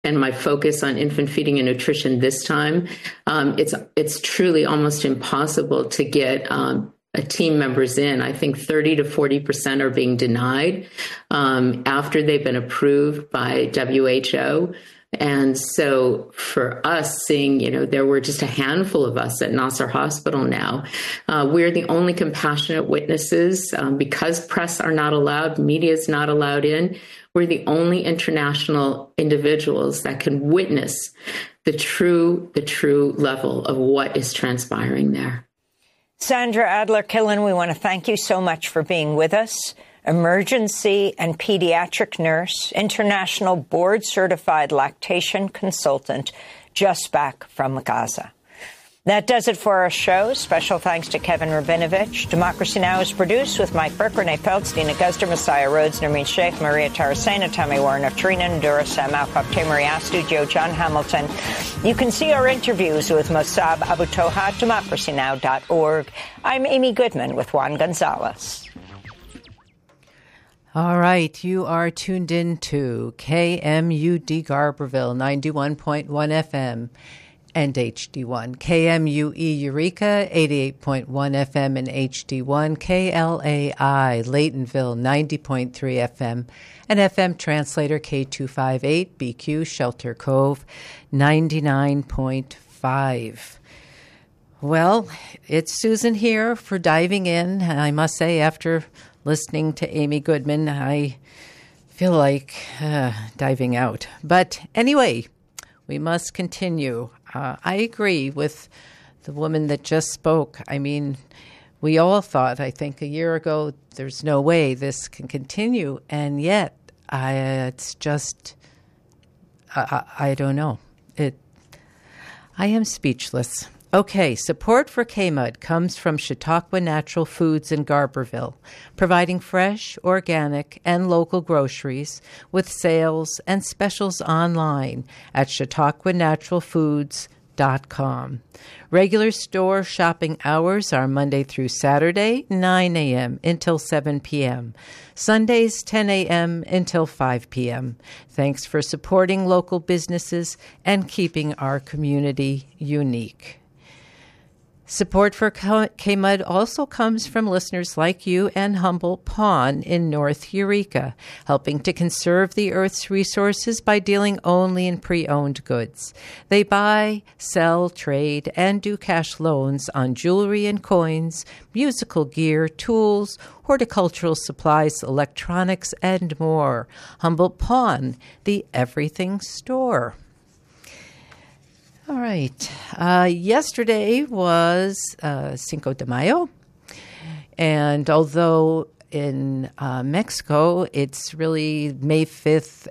and my focus on infant feeding and nutrition this time, it's truly almost impossible to get team members in. I think 30 to 40% are being denied after they've been approved by WHO. And so for us, seeing, there were just a handful of us at Nasser Hospital now, we're the only compassionate witnesses because press are not allowed, media is not allowed in. We're the only international individuals that can witness the true level of what is transpiring there. Sandra Adler-Killen, we want to thank you so much for being with us. Emergency and pediatric nurse, international board-certified lactation consultant, just back from Gaza. That does it for our show. Special thanks to Kevin Rabinovich. Democracy Now! Is produced with Mike Burke, Renee Feltz, Dina Guzder, Messiah Rhodes, Nermeen Sheikh, Maria Tarasena, Tommy Warren, Trina Ndura, Sam Alcock, Tamari Studio, John Hamilton. You can see our interviews with Mossab Abu Toha at democracynow.org. I'm Amy Goodman with Juan Gonzalez. All right, you are tuned in to KMUD Garberville, 91.1 FM and HD1. KMUE Eureka, 88.1 FM and HD1. KLAI Laytonville, 90.3 FM and FM Translator K258, BQ Shelter Cove, 99.5. Well, it's Susan here for diving in. And I must say, after listening to Amy Goodman, I feel like diving out. But anyway, we must continue. I agree with the woman that just spoke. I mean, we all thought, I think a year ago, there's no way this can continue. And yet, it's just, I don't know. I am speechless. Okay, support for KMUD comes from Chautauqua Natural Foods in Garberville, providing fresh, organic, and local groceries with sales and specials online at chautauquanaturalfoods.com. Regular store shopping hours are Monday through Saturday, 9 a.m. until 7 p.m., Sundays, 10 a.m. until 5 p.m. Thanks for supporting local businesses and keeping our community unique. Support for KMUD also comes from listeners like you and Humboldt Pond in North Eureka, helping to conserve the Earth's resources by dealing only in pre-owned goods. They buy, sell, trade, and do cash loans on jewelry and coins, musical gear, tools, horticultural supplies, electronics, and more. Humboldt Pond, the everything store. All right. Yesterday was Cinco de Mayo, and although in Mexico it's really May 5th,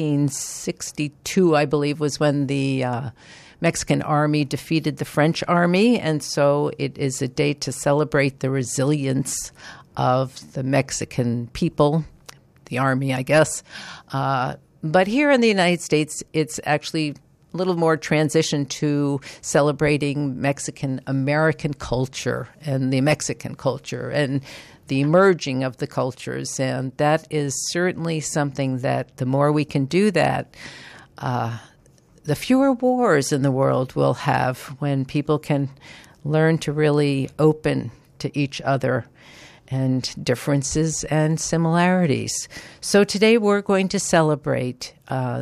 1862, I believe, was when the Mexican army defeated the French army, and so it is a day to celebrate the resilience of the Mexican people, the army, I guess. But here in the United States, it's actually a little more transition to celebrating Mexican-American culture and the Mexican culture and the merging of the cultures. And that is certainly something that the more we can do that, the fewer wars in the world we'll have when people can learn to really open to each other and differences and similarities. So today we're going to celebrate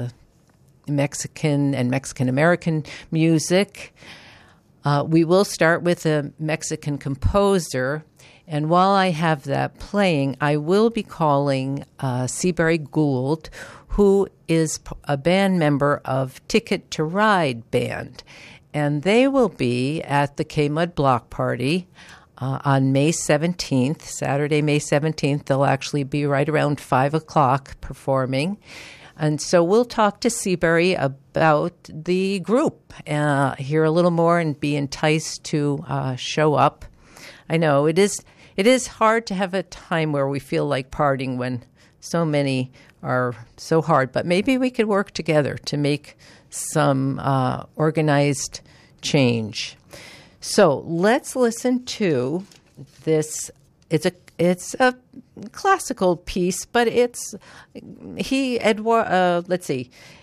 Mexican and Mexican-American music. We will start with a Mexican composer, and while I have that playing, I will be calling Seabury Gould, who is a band member of Ticket to Ride Band, and they will be at the KMUD Block Party on May 17th, Saturday, May 17th. They'll actually be right around 5 o'clock performing. And so we'll talk to Seabury about the group, hear a little more and be enticed to show up. I know it is hard to have a time where we feel like partying when so many are so hard, but maybe we could work together to make some organized change. So let's listen to this. It's a classical piece, but let's see.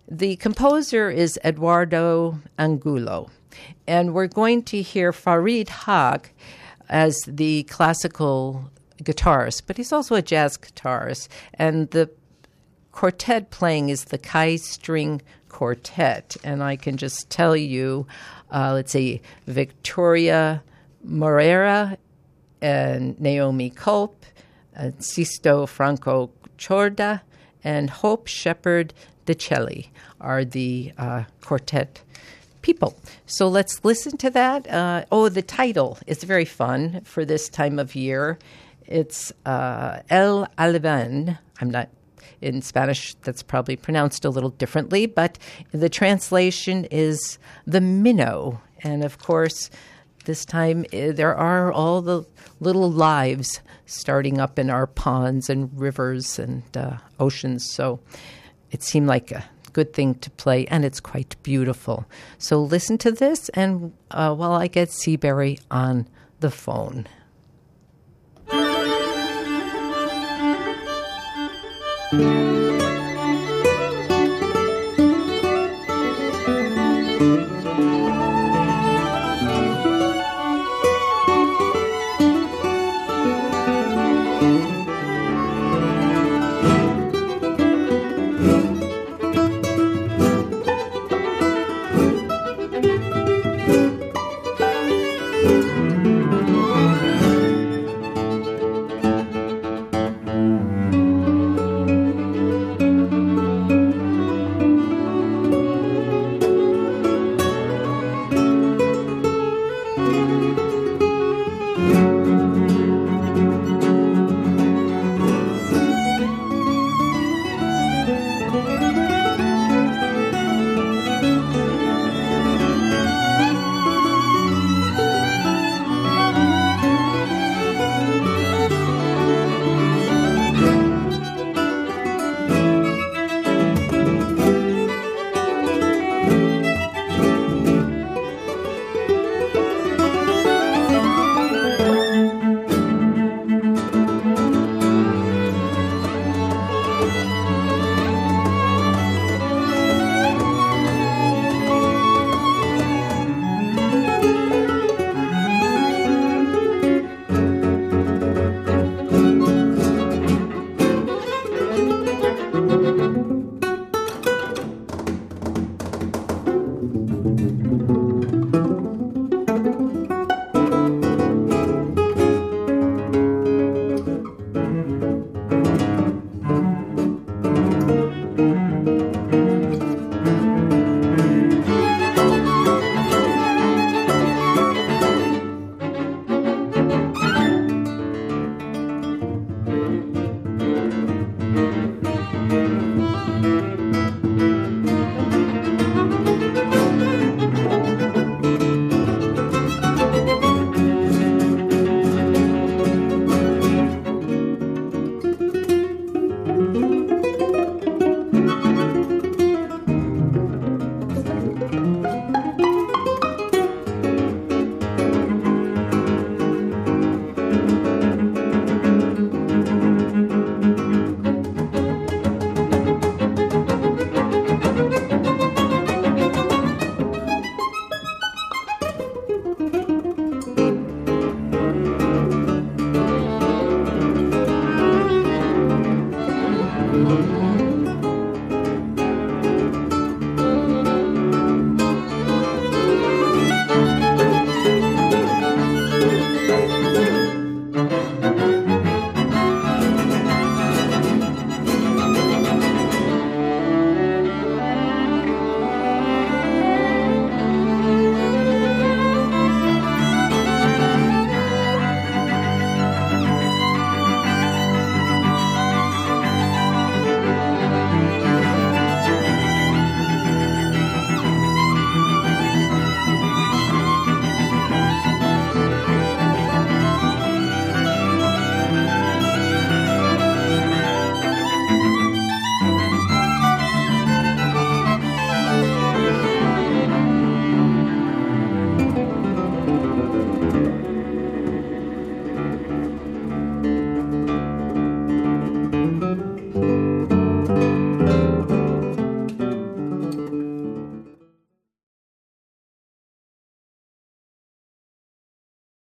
The composer is Eduardo Angulo, and we're going to hear Farid Haque as the classical guitarist, but he's also a jazz guitarist, and the quartet playing is the Kai String Quartet, and I can just tell you, let's see, Victoria Moreira and Naomi Culp, Sisto Franco Chorda, and Hope Shepherd DeCelli are the quartet people. So let's listen to that. The title is very fun for this time of year. It's El Alban. I'm not in Spanish, that's probably pronounced a little differently, but the translation is the minnow. And of course, this time there are all the little lives starting up in our ponds and rivers and oceans. So it seemed like a good thing to play, and it's quite beautiful. So listen to this, and while I get Seabury on the phone.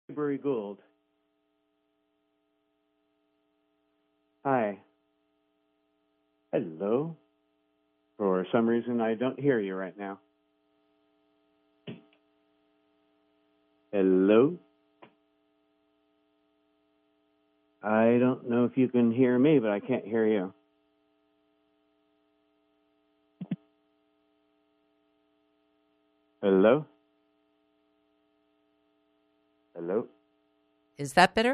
Seabury Gould. Hi. Hello. For some reason, I don't hear you right now. Hello. I don't know if you can hear me, but I can't hear you. Hello? Hello? Is that better?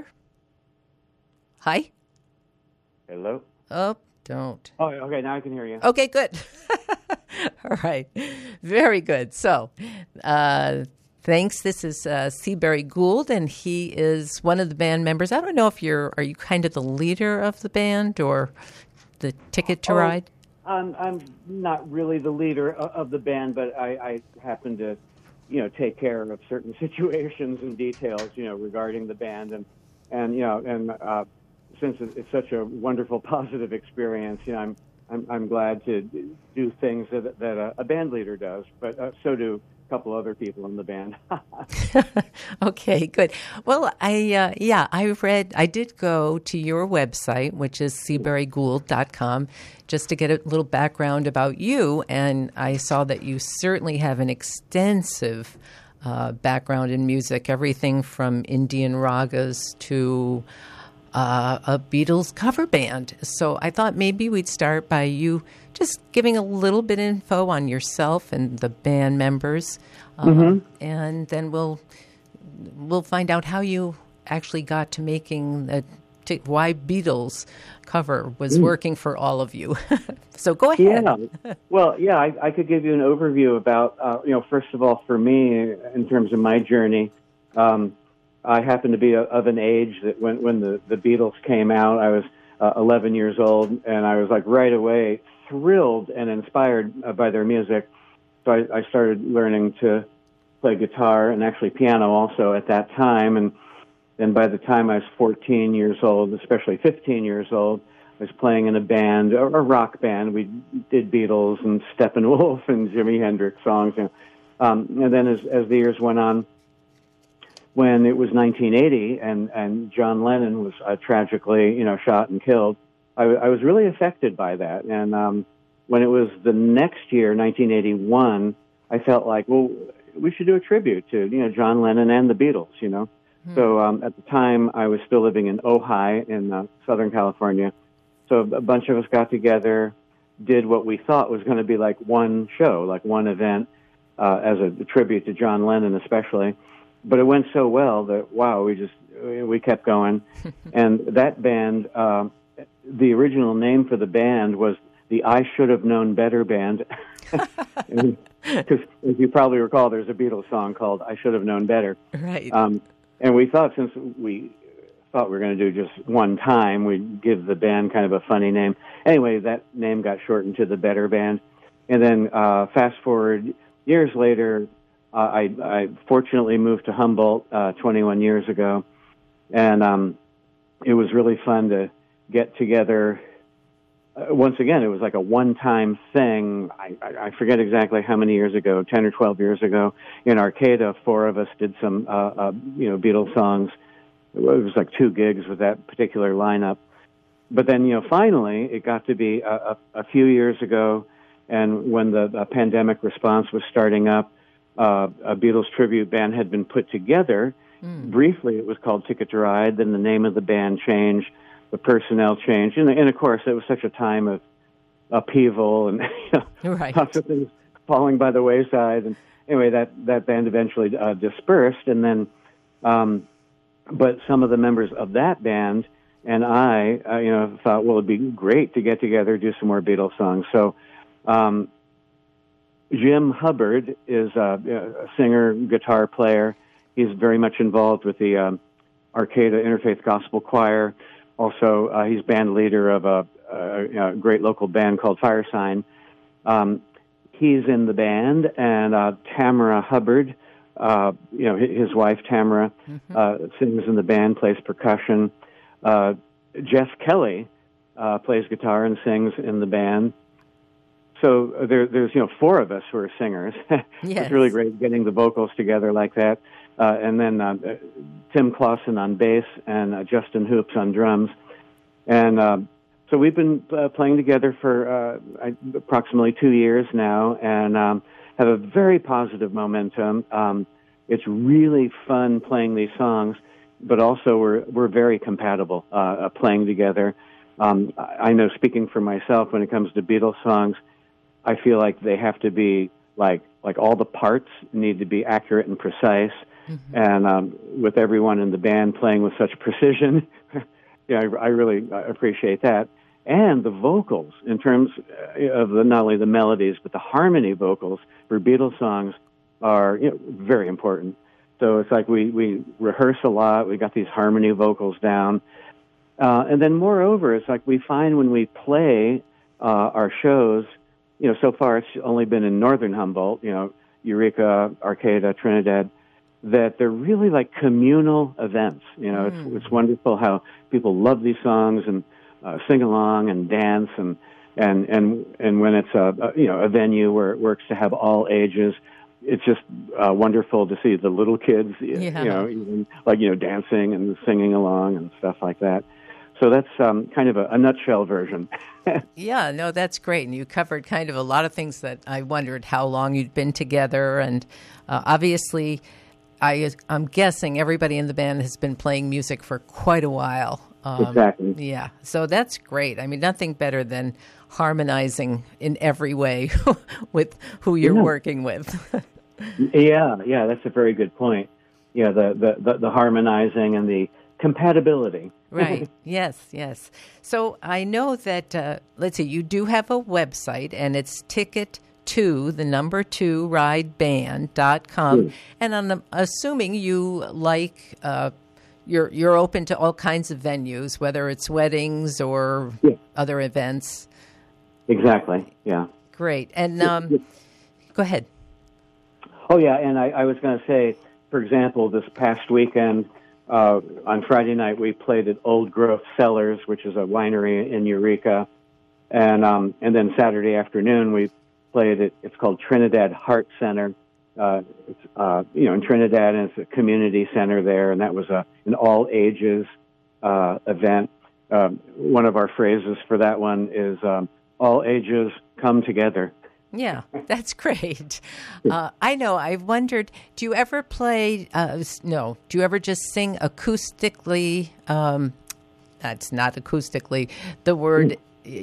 Hi? Hello? Oh, don't. Oh, okay, now I can hear you. Okay, good. All right. Very good. So, thanks. This is Seabury Gould, and he is one of the band members. I don't know if are you kind of the leader of the band or the Ticket to Ride? I'm not really the leader of the band, but I happen to, take care of certain situations and details, regarding the band, and since it's such a wonderful, positive experience, I'm glad to do things that a band leader does, but so do a couple other people in the band. Okay, good. Well, I did go to your website, which is seaburygould.com, just to get a little background about you, and I saw that you certainly have an extensive background in music, everything from Indian ragas to a Beatles cover band. So I thought maybe we'd start by you just giving a little bit of info on yourself and the band members, and then we'll find out how you actually got to making why Beatles cover was working for all of you. So go ahead. Yeah. Well, I could give you an overview about, first of all, for me, in terms of my journey, I happen to be of an age that when the Beatles came out, I was 11 years old, and I was like right away thrilled and inspired by their music. So I started learning to play guitar and actually piano also at that time. And then by the time I was 14 years old, especially 15 years old, I was playing in a band, a rock band. We did Beatles and Steppenwolf and Jimi Hendrix songs. And then as the years went on, when it was 1980 and John Lennon was tragically, shot and killed, I was really affected by that. And when it was the next year, 1981, I felt like, well, we should do a tribute to, John Lennon and the Beatles, So at the time, I was still living in Ojai in Southern California. So a bunch of us got together, did what we thought was going to be like one show, like one event, as a tribute to John Lennon especially. But it went so well that, wow, we kept going. And that band, the original name for the band was the I Should Have Known Better Band. Because, as you probably recall, there's a Beatles song called I Should Have Known Better. Right. And we thought, since we thought we were going to do just one time, we'd give the band kind of a funny name. Anyway, that name got shortened to the Better Band. And then fast forward years later, I fortunately moved to Humboldt 21 years ago. And it was really fun to get together. Once again, it was like a one-time thing. I forget exactly how many years ago, 10 or 12 years ago. In Arcata, 4 of us did some, Beatles songs. It was like 2 gigs with that particular lineup. But then, finally, it got to be a few years ago, and when the pandemic response was starting up, a Beatles tribute band had been put together. Briefly, it was called Ticket to Ride. Then the name of the band changed. The personnel changed. And of course, it was such a time of upheaval and right. Lots of things falling by the wayside. And anyway, that band eventually dispersed. And then, but some of the members of that band and I, thought, well, it'd be great to get together, do some more Beatles songs. So Jim Hubbard is a singer, guitar player. He's very much involved with the Arcata Interfaith Gospel Choir. Also, he's band leader of a great local band called Firesign. He's in the band, and Tamara Hubbard, his wife Tamara, sings in the band, plays percussion. Jeff Kelly plays guitar and sings in the band. there's four of us who are singers. Yes. It's really great getting the vocals together like that. And then Tim Clausen on bass and Justin Hoops on drums. And so we've been playing together for approximately 2 years now, and have a very positive momentum. It's really fun playing these songs, but also we're very compatible playing together. I know, speaking for myself, when it comes to Beatles songs, I feel like they have to be like all the parts need to be accurate and precise. Mm-hmm. And with everyone in the band playing with such precision, I really appreciate that. And the vocals, in terms of not only the melodies, but the harmony vocals for Beatles songs are very important. So it's like we rehearse a lot. We got these harmony vocals down. And then moreover, it's like we find when we play our shows, so far it's only been in Northern Humboldt, Eureka, Arcata, Trinidad, that they're really like communal events. It's wonderful how people love these songs and sing along and dance, and when it's a venue where it works to have all ages, it's just wonderful to see the little kids, even dancing and singing along and stuff like that. So that's kind of a nutshell version. Yeah, no, that's great. And you covered kind of a lot of things that I wondered how long you'd been together. And obviously, I'm guessing everybody in the band has been playing music for quite a while. Exactly. Yeah, so that's great. I mean, nothing better than harmonizing in every way with who you're working with. Yeah, that's a very good point. Yeah, the harmonizing and the compatibility. Right. Yes. So I know that, let's see, you do have a website, and it's ticket2rideband.com. And I'm assuming you like, you're open to all kinds of venues, whether it's weddings or other events. Exactly. Yeah. Great. And go ahead. Oh, yeah. And I was going to say, for example, this past weekend, on Friday night, we played at Old Growth Cellars, which is a winery in Eureka. And then Saturday afternoon, we played at, it's called Trinidad Heart Center. It's, in Trinidad, and it's a community center there. And that was an all ages, event. One of our phrases for that one is, all ages come together. Yeah, that's great. I know. I've wondered, do you ever play, do you ever just sing acoustically? That's not acoustically. The word,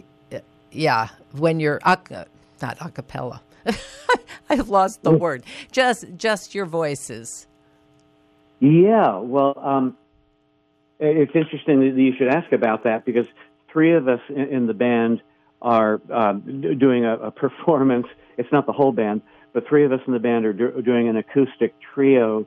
when you're, not a cappella. I've lost the word. Just your voices. Yeah, well, it's interesting that you should ask about that, because three of us in the band are doing a performance. It's not the whole band, but three of us in the band are doing an acoustic trio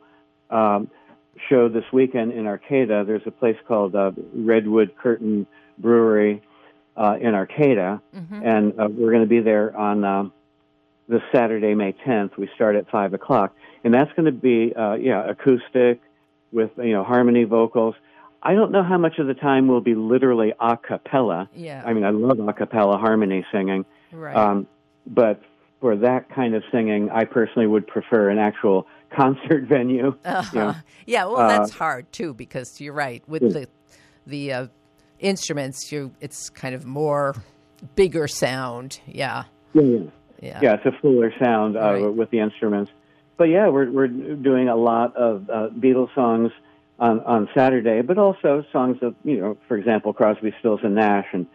show this weekend in Arcata. There's a place called Redwood Curtain Brewery in Arcata, and we're going to be there on this Saturday, May 10th. We start at 5 o'clock, and that's going to be acoustic with harmony vocals. I don't know how much of the time will be literally a cappella. Yeah. I mean, I love a cappella harmony singing. Right. But for that kind of singing, I personally would prefer an actual concert venue. Yeah, well, that's hard, too, because you're right. With the instruments, it's kind of more bigger sound. Yeah. Yeah, it's a fuller sound with the instruments. But, yeah, we're doing a lot of Beatles songs on Saturday, but also songs of, for example, Crosby, Stills, and Nash, and,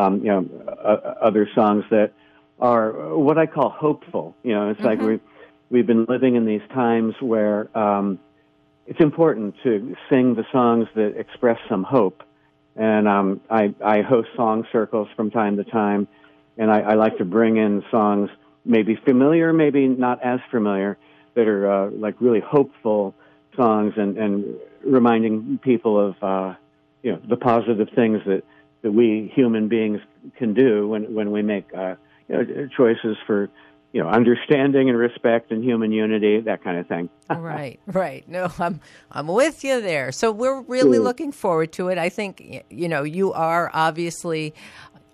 other songs that are what I call hopeful. It's like we've been living in these times where it's important to sing the songs that express some hope. And I host song circles from time to time, and I like to bring in songs maybe familiar, maybe not as familiar, that are like really hopeful songs and reminding people of the positive things that we human beings can do when we make choices for understanding and respect and human unity, that kind of thing. Right. No, I'm with you there. So we're really looking forward to it. I think you are obviously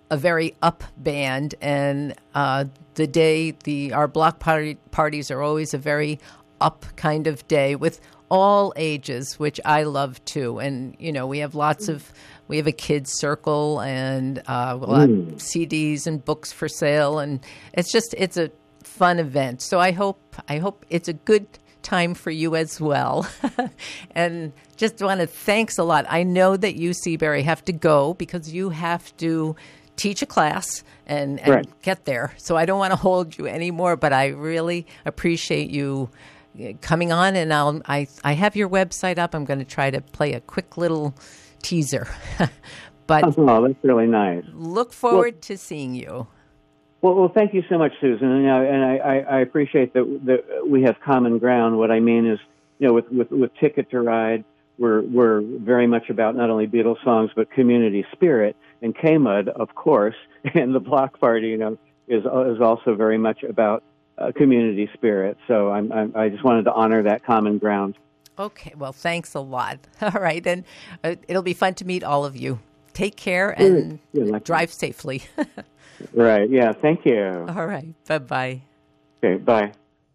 a very up band, and our block parties are always a very up kind of day with all ages, which I love too. And we have a kids circle, and we'll have CDs and books for sale, and it's a fun event. So I hope it's a good time for you as well. And just want to thanks a lot. I know that you, Seabury, have to go because you have to teach a class and right. get there. So I don't want to hold you anymore, but I really appreciate you coming on. And I have your website up. I'm going to try to play a quick little teaser. But that's really nice. Look forward to seeing you. Well, thank you so much, Susan. And I appreciate that we have common ground. What I mean is, with Ticket to Ride, we're very much about not only Beatles songs but community spirit. And K-Mud, of course, and the block party, is also very much about community spirit. So I just wanted to honor that common ground. Okay. Well, thanks a lot. All right, and it'll be fun to meet all of you. Take care and drive safely. Right. Yeah. Thank you. All right. Bye-bye. Okay. Bye.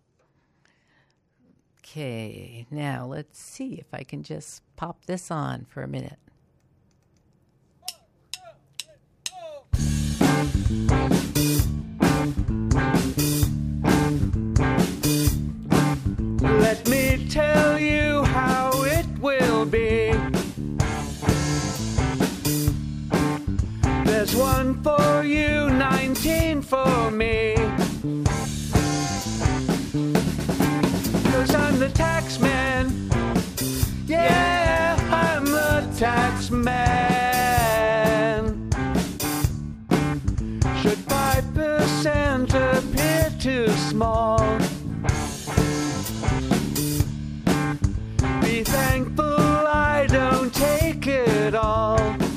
Okay. Now let's see if I can just pop this on for a minute. Let me tell you how it will be. There's one for you, 19 for me. 'Cause I'm the tax man. Yeah, I'm the tax man. Should 5% appear too small? Be thankful I don't take it all.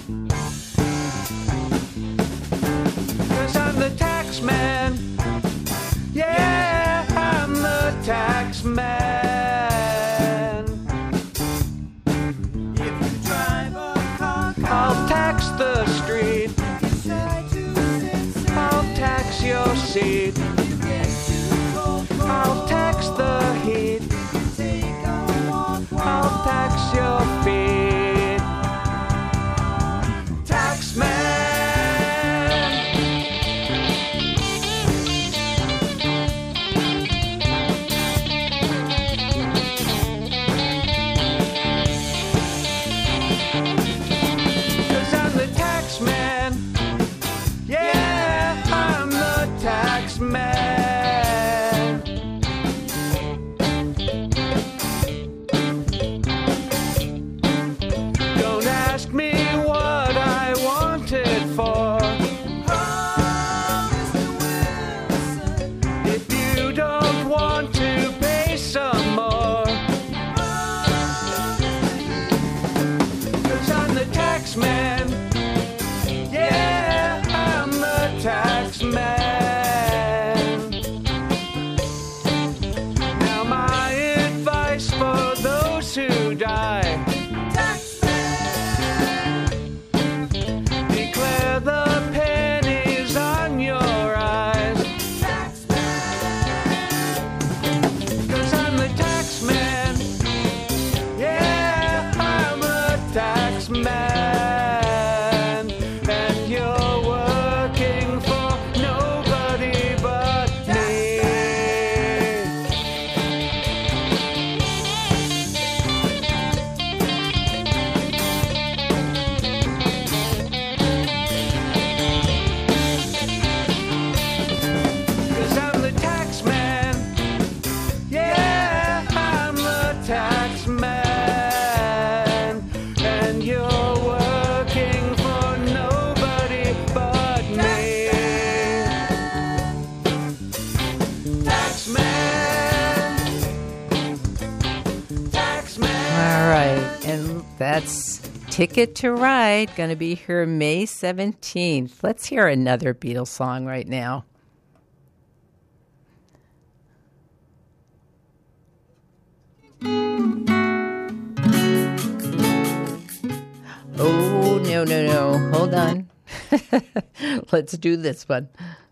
'Cause I'm the tax man. Yeah, I'm the tax man. If you drive a car, I'll tax the street. I'll tax your seat. I'll tax the heat. I'll tax your feet. Tax man. That's Ticket to Ride, going to be here May 17th. Let's hear another Beatles song right now. Oh, no. Hold on. Let's do this one.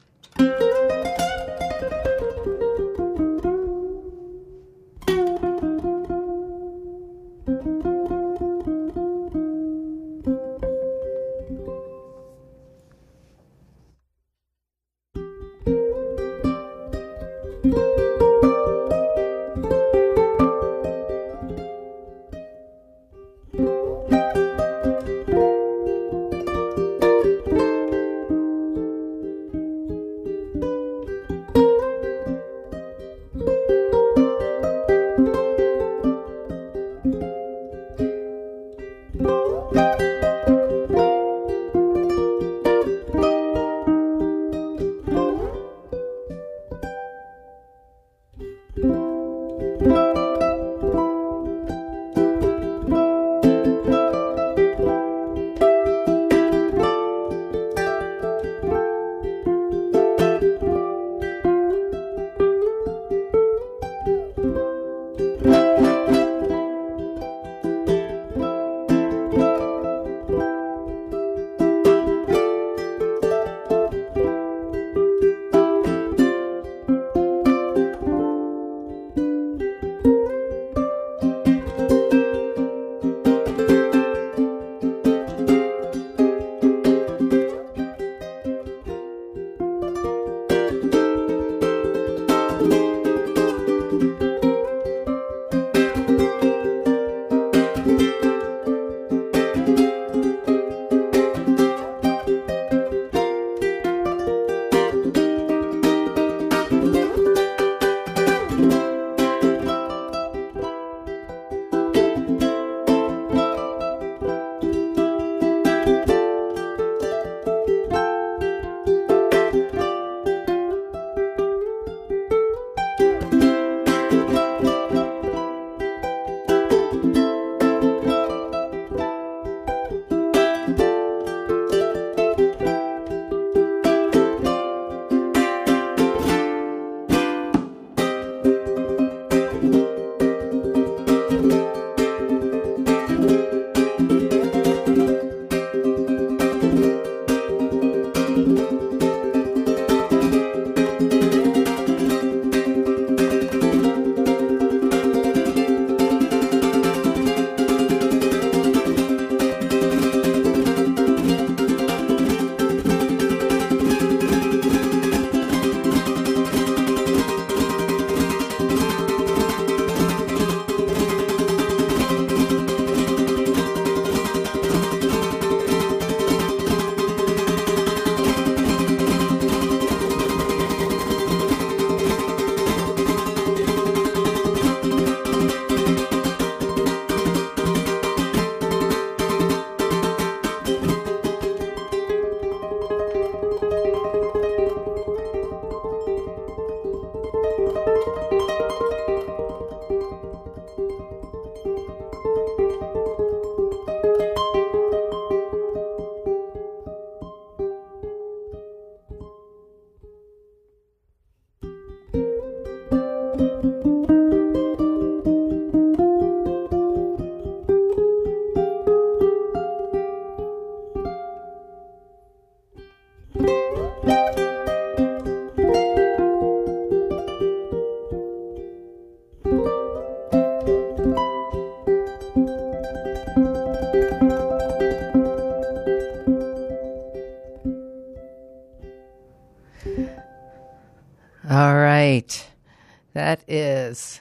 All right. That is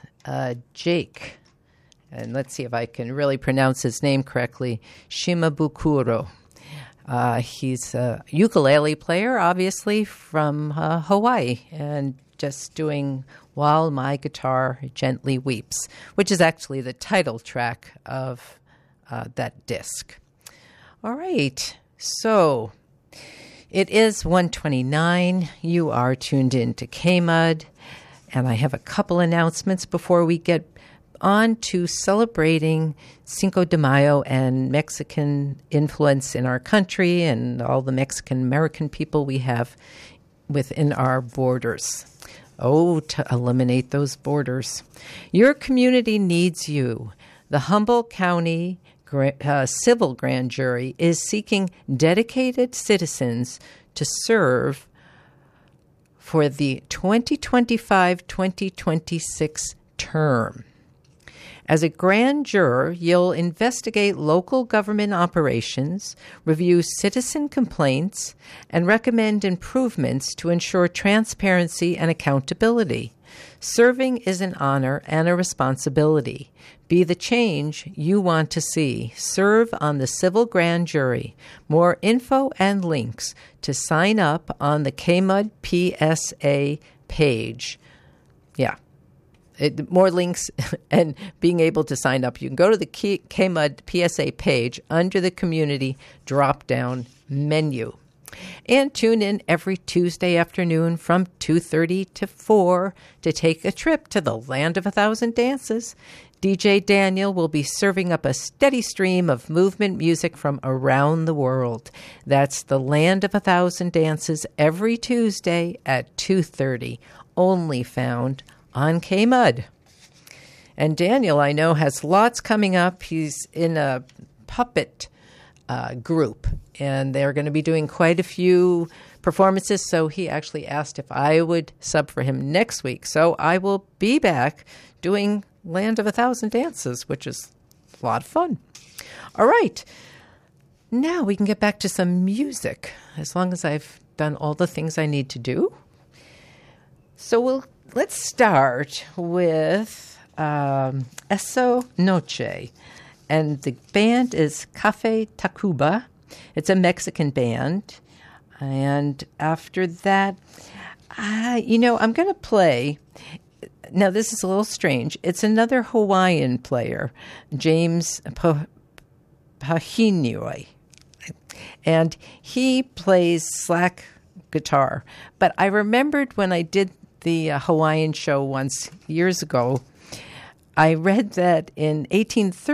Jake. And let's see if I can really pronounce his name correctly. Shimabukuro. He's a ukulele player, obviously, from Hawaii, and just doing While My Guitar Gently Weeps, which is actually the title track of that disc. All right. So it is 1:29. You are tuned in to KMUD, and I have a couple announcements before we get on to celebrating Cinco de Mayo and Mexican influence in our country and all the Mexican-American people we have within our borders. Oh, to eliminate those borders. Your community needs you. The Humboldt County civil grand jury is seeking dedicated citizens to serve for the 2025-2026 term. As a grand juror, you'll investigate local government operations, review citizen complaints, and recommend improvements to ensure transparency and accountability. Serving is an honor and a responsibility. Be the change you want to see. Serve on the Civil Grand Jury. More info and links to sign up on the KMUD PSA page. Yeah. More links and being able to sign up. You can go to the KMUD PSA page under the community drop-down menu. And tune in every Tuesday afternoon from 2:30 to 4 to take a trip to the Land of 1,000 Dances. DJ Daniel will be serving up a steady stream of movement music from around the world. That's the Land of 1,000 Dances every Tuesday at 2:30, only found on KMUD. And Daniel, I know, has lots coming up. He's in a puppet group, and they're going to be doing quite a few performances, so he actually asked if I would sub for him next week. So I will be back doing Land of 1,000 Dances, which is a lot of fun. All right. Now we can get back to some music, as long as I've done all the things I need to do. So let's start with Eso Noche. And the band is Cafe Tacuba. It's a Mexican band. And after that, I'm going to play. Now, this is a little strange. It's another Hawaiian player, James Pahinoi. And he plays slack guitar. But I remembered when I did the Hawaiian show once years ago, I read that in the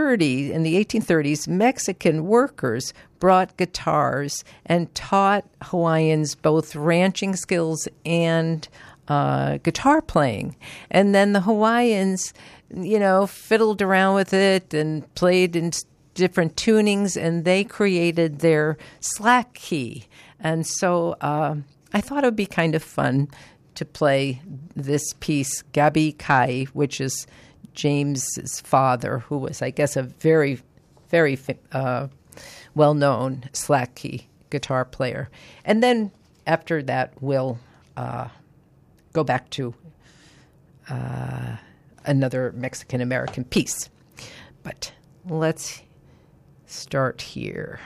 1830s, Mexican workers brought guitars and taught Hawaiians both ranching skills and guitar playing. And then the Hawaiians, fiddled around with it and played in different tunings, and they created their slack key. And so I thought it would be kind of fun to play this piece, Gabi Kai, which is James's father, who was, I guess, a very, very well-known slack key guitar player. And then after that, we'll go back to another Mexican-American piece. But let's start here.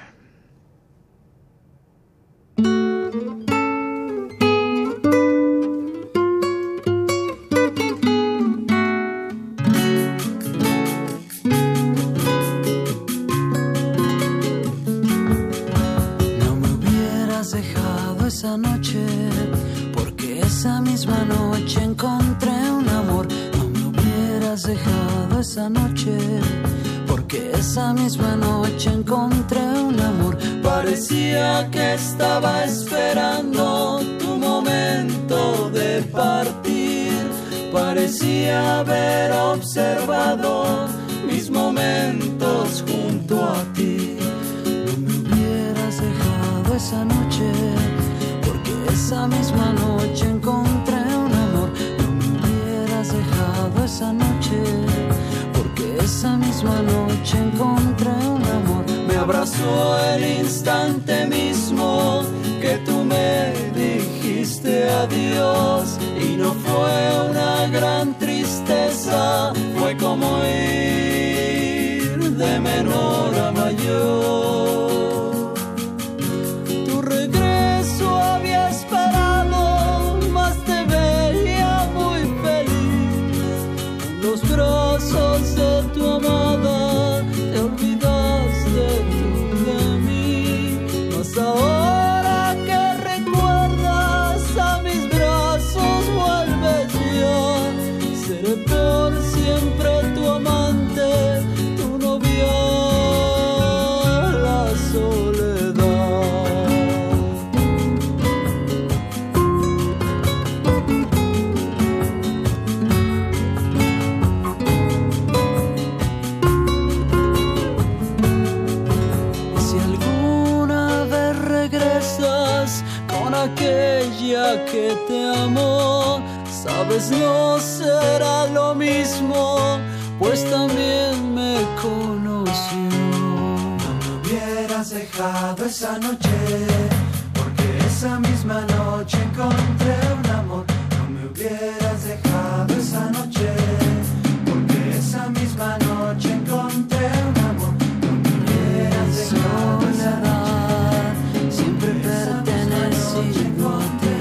Esa noche, porque esa misma noche encontré un amor. No me hubieras dejado esa noche, porque esa misma noche encontré un amor. Parecía que estaba esperando tu momento de partir. Parecía haber observado mis momentos junto a ti. No me hubieras dejado esa noche, esa misma noche encontré un amor. No me hubieras dejado esa noche, porque esa misma noche encontré un amor. Me abrazó el instante mismo que tú me dijiste adiós, y no fue una gran tristeza, fue como ir de menor a mayor. Tu regreso había esperado, mas te veía muy feliz. En los brazos de tu amada te olvidaste tú de mí. Mas ahora que recuerdas a mis brazos vuelves ya. Seré por siempre tu amante, tu novia, la soledad. vez no será lo mismo, pues también me conoció. No me hubieras dejado esa noche, porque esa misma noche encontré un amor. No me hubieras dejado esa noche, porque esa misma noche encontré un amor. No me hubieras dejado esa noche, siempre pertenecido a ti.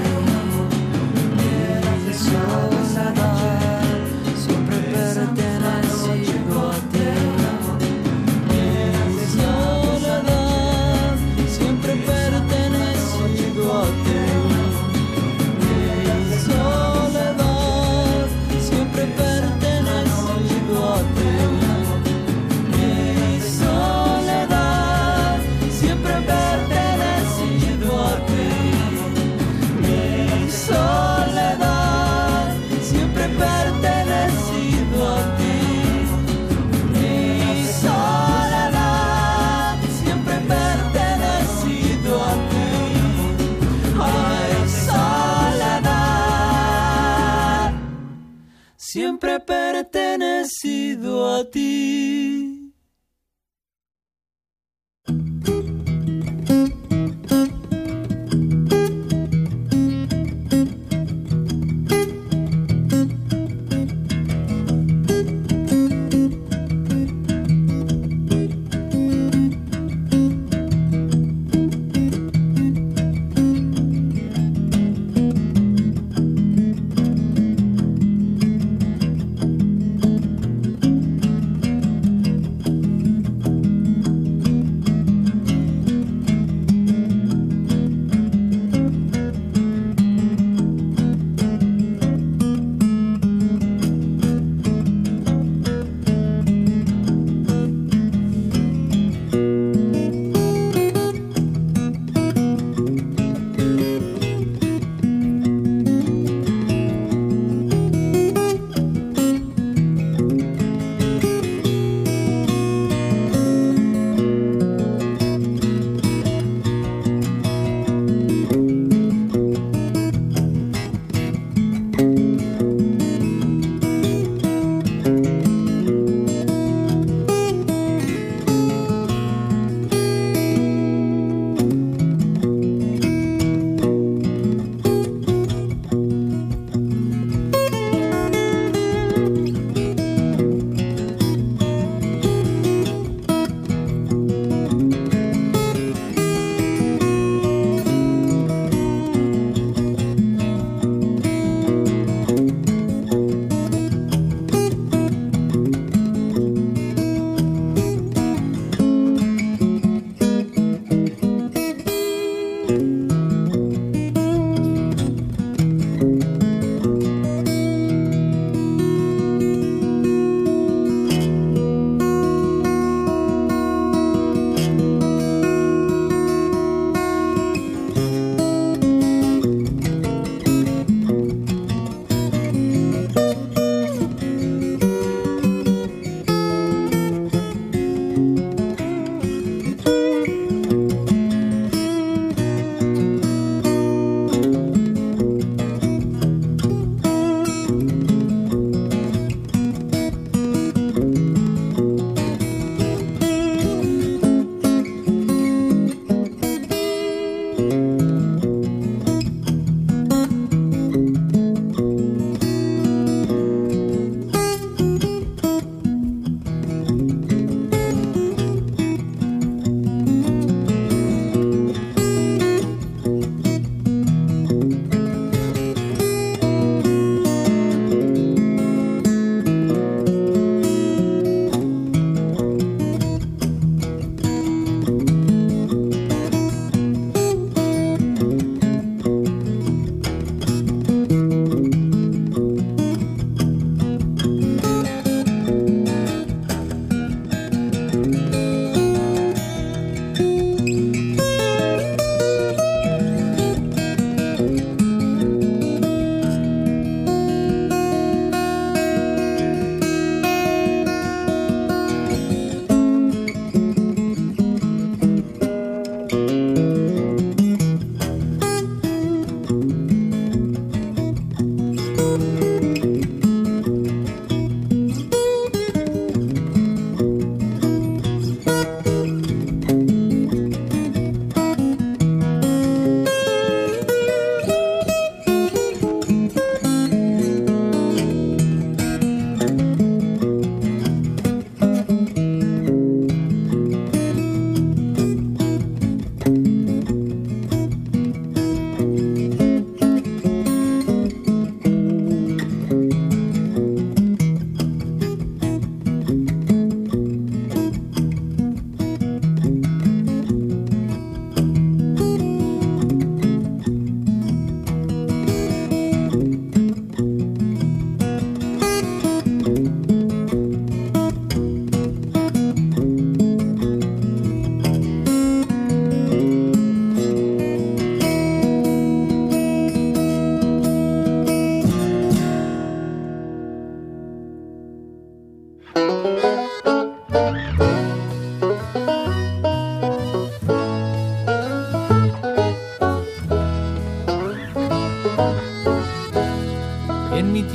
Soledad, siempre pertenecido a ti. Soledad, siempre pertenecido a ti. Soledad, siempre pertenecido a ti. Soledad, siempre pertenecido a ti. Soledad, siempre pertenecido a ti. Mi soledad, siempre pertenecido a ti. Ay, soledad, siempre pertenecido a ti.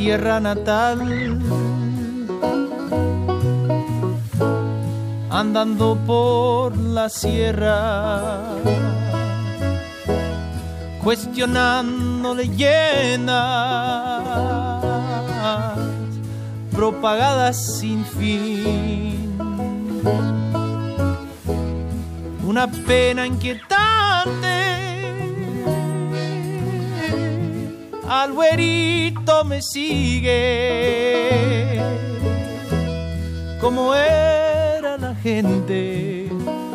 tierra natal, andando por la sierra, cuestionando leyendas propagadas sin fin. Una pena inquietante al güerito me sigue, como era la gente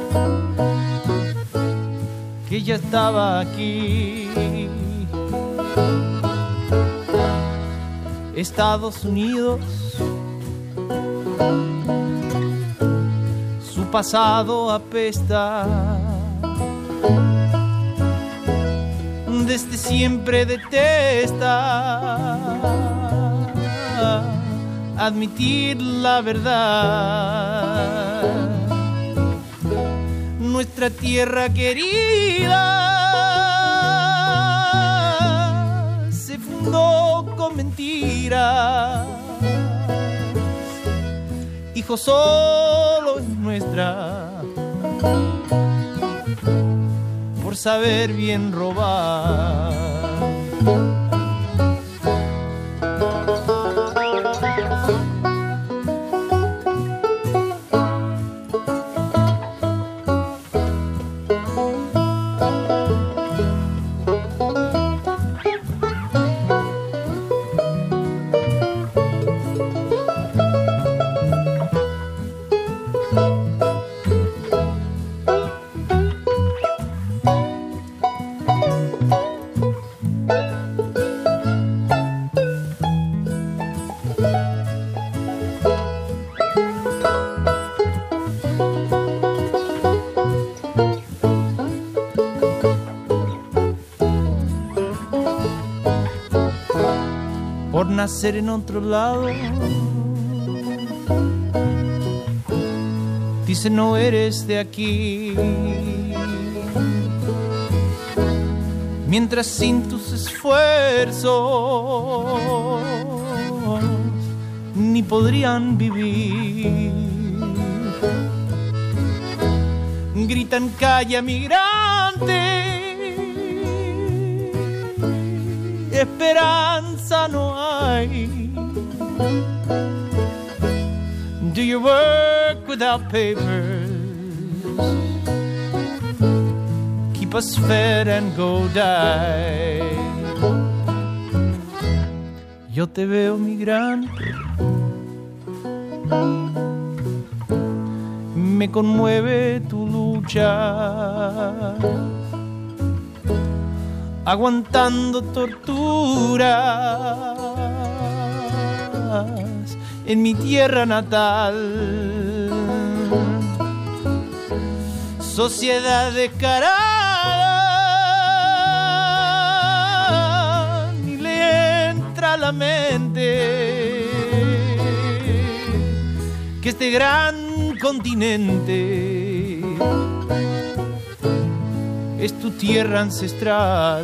que ya estaba aquí. Estados Unidos, su pasado apesta, desde siempre detesta admitir la verdad. Nuestra tierra querida se fundó con mentiras, hijo, solo es nuestra por saber bien robar. Nacer en otro lado, dice no eres de aquí, mientras sin tus esfuerzos ni podrían vivir. Gritan calla migrante, esperanza no hay. Do your work without papers, keep us fed and go die. Yo te veo migrante, me conmueve tu lucha, aguantando torturas en mi tierra natal. Sociedad descarada, ni le entra a la mente que este gran continente es tu tierra ancestral.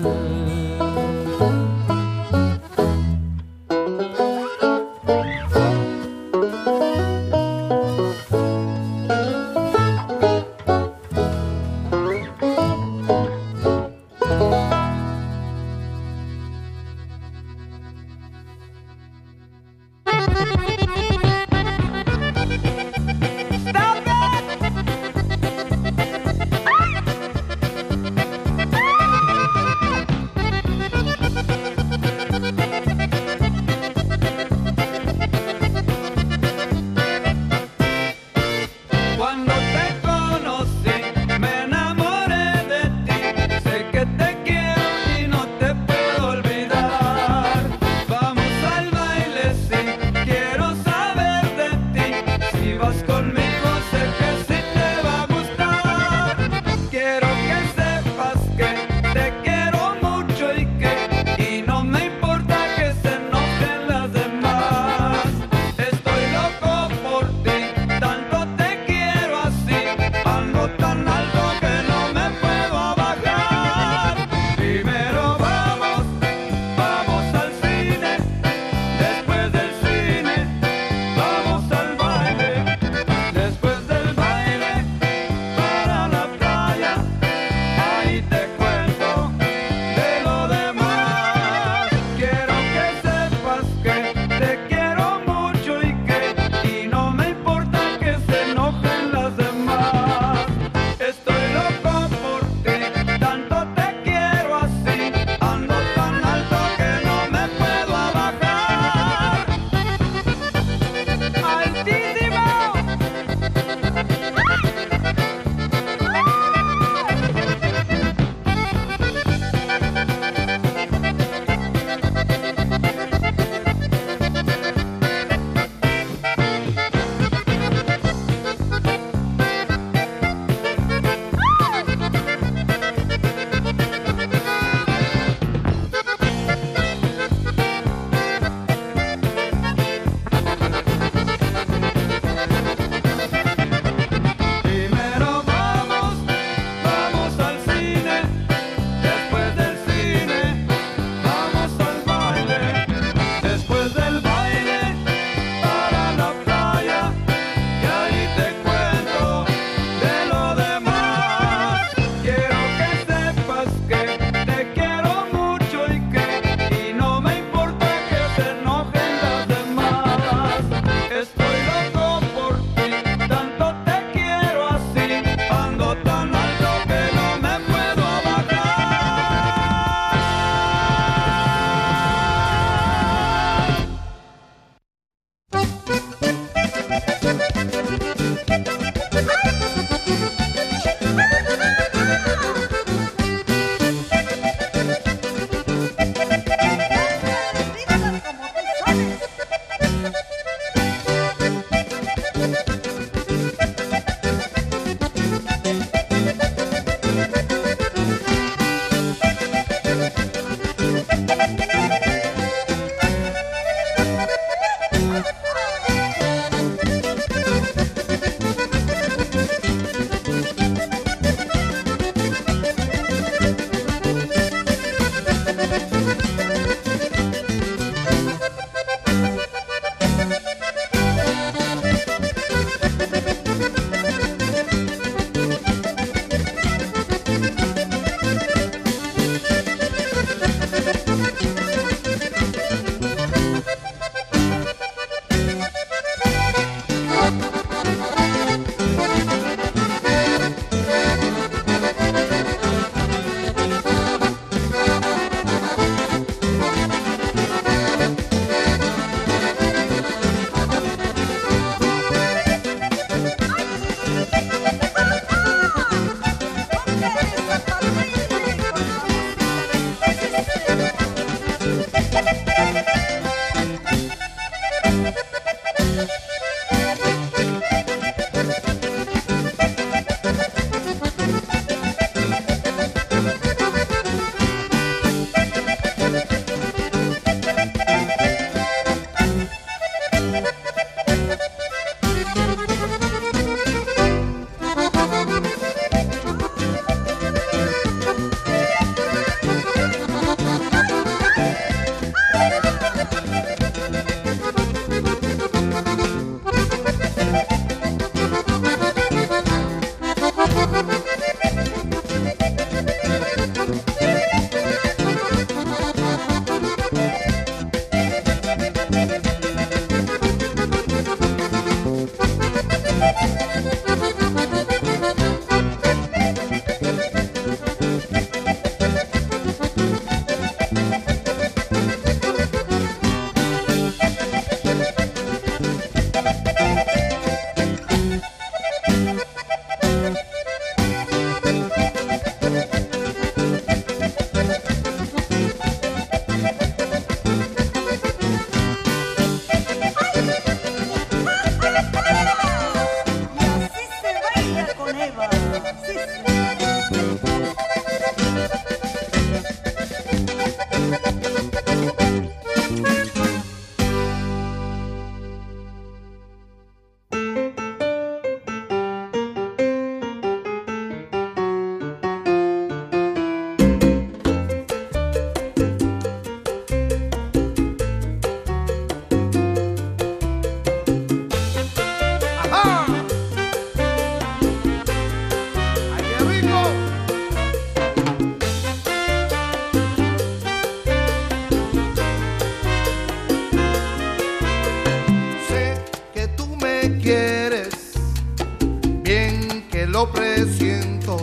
lo presiento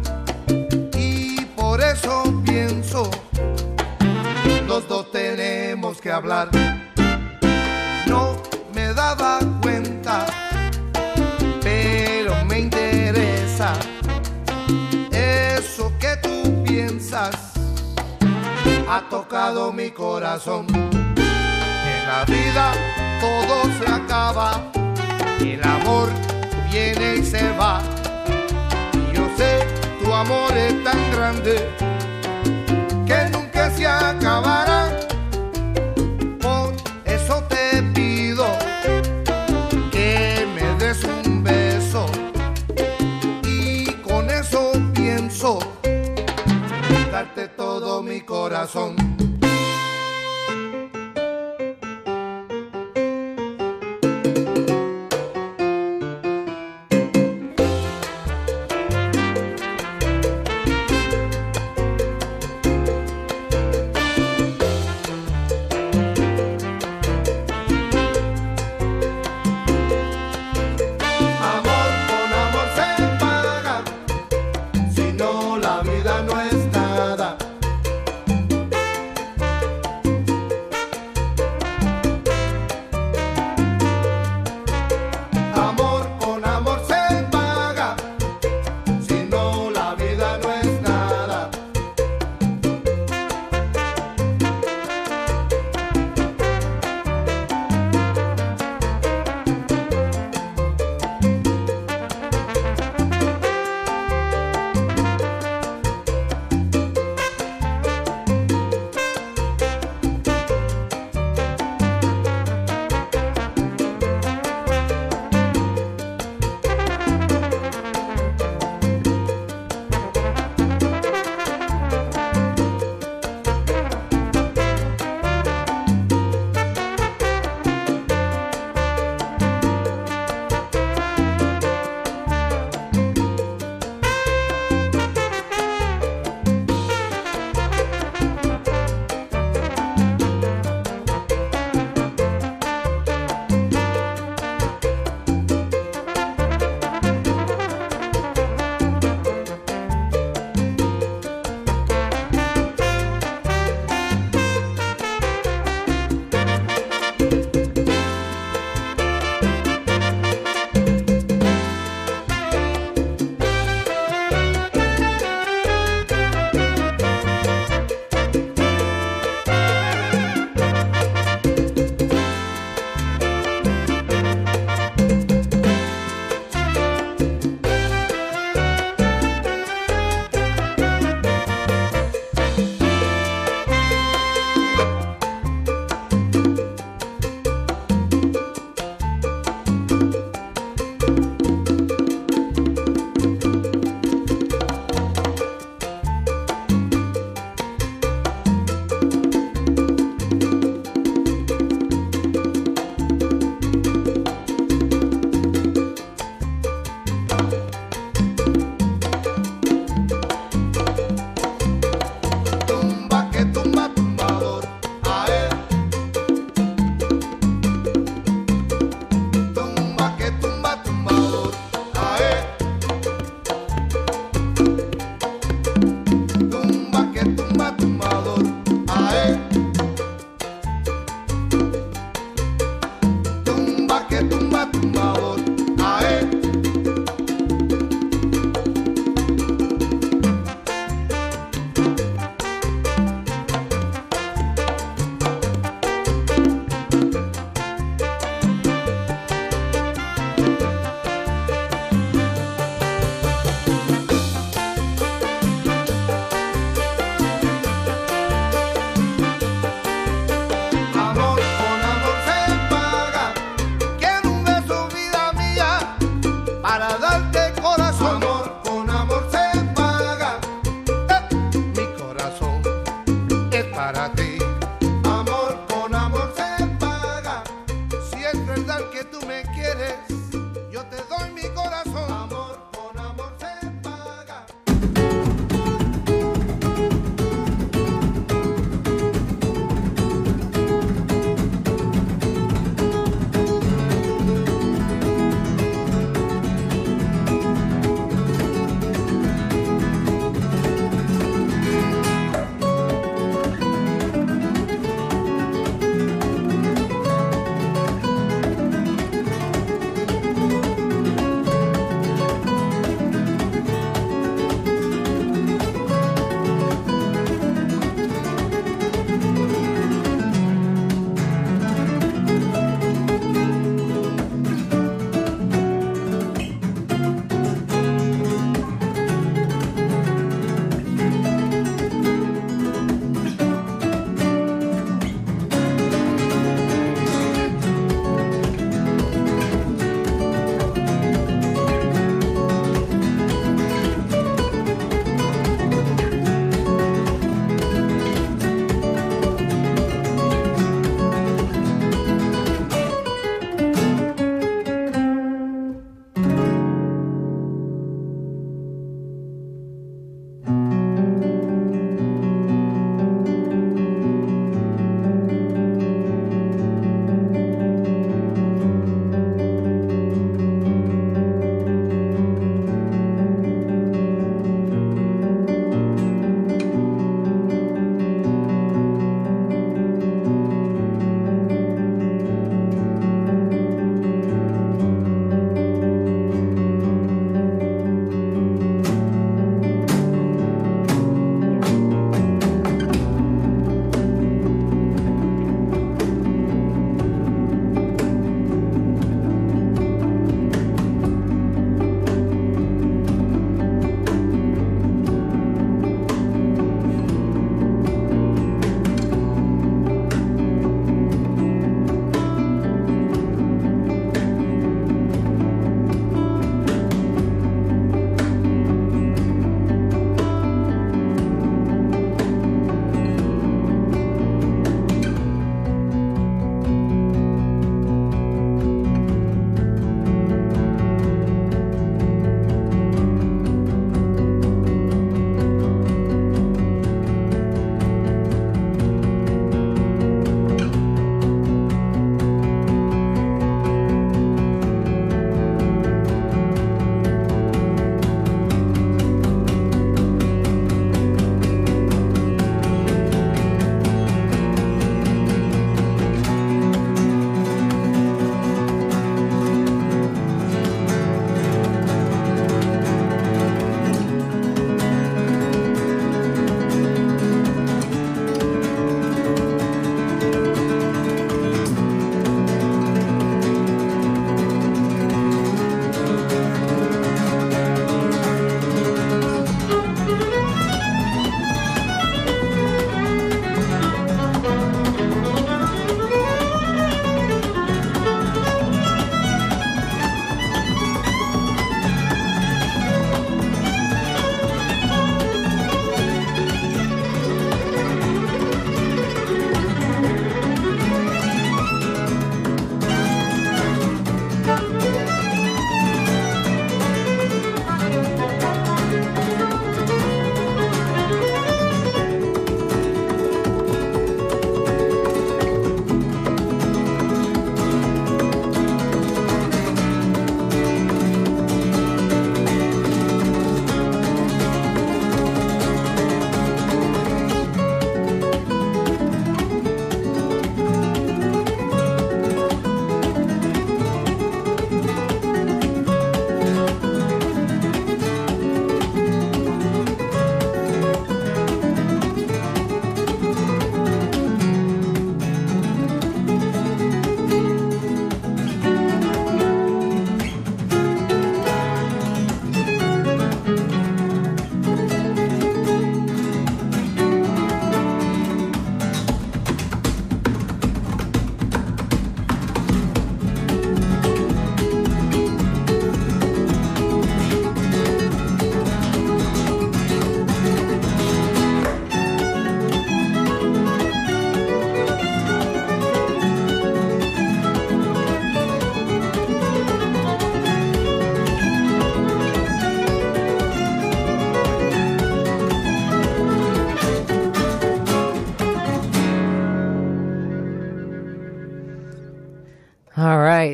y por eso pienso, los dos tenemos que hablar. No me daba cuenta, pero me interesa eso que tú piensas, ha tocado mi corazón. En la vida todo se acaba, el amor viene y se va. Y yo sé, tu amor es tan grande que nunca se acabará. Por eso te pido que me des un beso y con eso pienso darte todo mi corazón.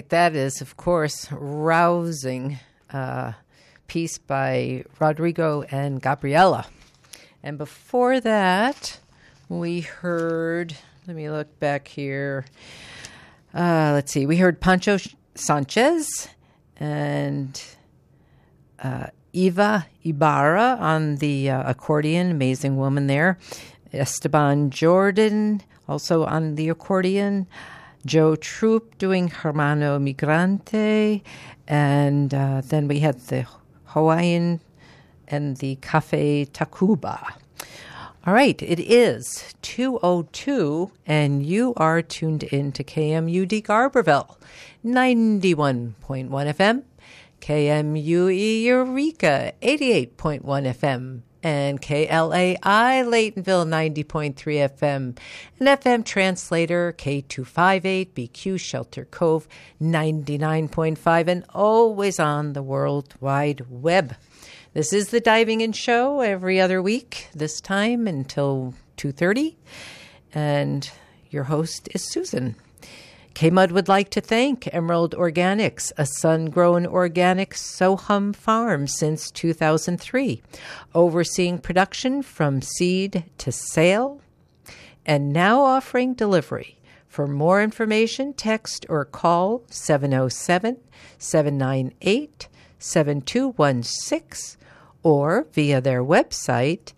that is, of course, Rousing, piece by Rodrigo and Gabriela. And before that, we heard, let me look back here. Let's see, we heard Pancho Sanchez and Eva Ibarra on the accordion, amazing woman there. Esteban Jordan also on the accordion. Joe Troop doing Hermano Migrante. And then we had the Hawaiian and the Cafe Tacuba. All right, it is 2:02, and you are tuned in to KMUD Garberville, 91.1 FM, KMUE Eureka, 88.1 FM, and KLAI Laytonville, 90.3 FM, and FM Translator K258, BQ Shelter Cove, 99.5, and always on the World Wide Web. This is the Diving In Show every other week, this time until 2:30, and your host is Susan. KMUD would like to thank Emerald Organics, a sun-grown organic Sohum farm since 2003, overseeing production from seed to sale, and now offering delivery. For more information, text or call 707-798-7216 or via their website,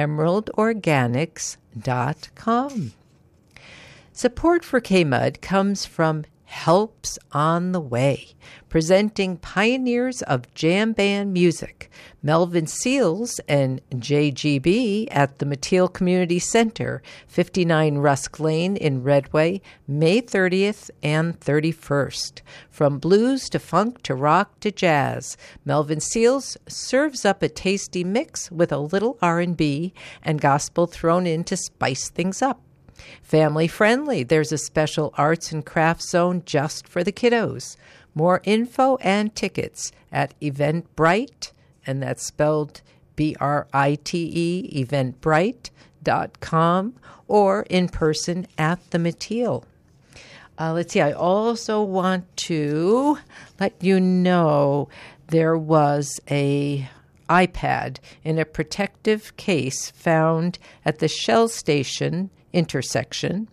emeraldorganics.com. Support for KMUD comes from Helps on the Way, presenting pioneers of jam band music, Melvin Seals and JGB at the Mateel Community Center, 59 Rusk Lane in Redway, May 30th and 31st. From blues to funk to rock to jazz, Melvin Seals serves up a tasty mix with a little R&B and gospel thrown in to spice things up. Family friendly, there's a special arts and crafts zone just for the kiddos. More info and tickets at Eventbrite, and that's spelled Brite, eventbrite.com, or in person at the Mateel. Let's see, I also want to let you know there was a iPad in a protective case found at the Shell Station intersection.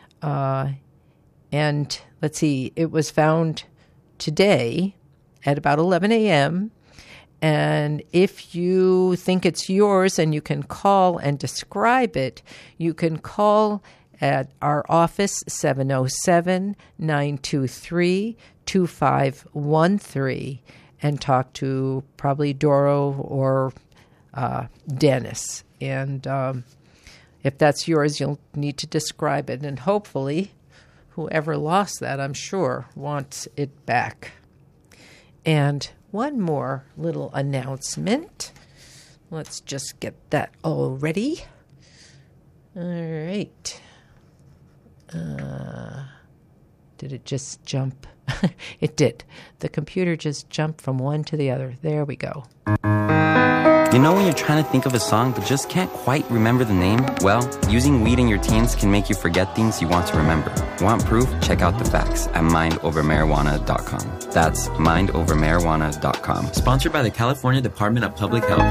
And let's see, it was found today at about 11 a.m. And if you think it's yours and you can call and describe it, you can call at our office, 707-923-2513, and talk to probably Doro or Dennis. And if that's yours, you'll need to describe it. And hopefully, whoever lost that, I'm sure, wants it back. And one more little announcement. Let's just get that all ready. All right. Did it just jump? It did. The computer just jumped from one to the other. There we go. You know when you're trying to think of a song but just can't quite remember the name? Well, using weed in your teens can make you forget things you want to remember. Want proof? Check out the facts at mindovermarijuana.com. That's mindovermarijuana.com. Sponsored by the California Department of Public Health.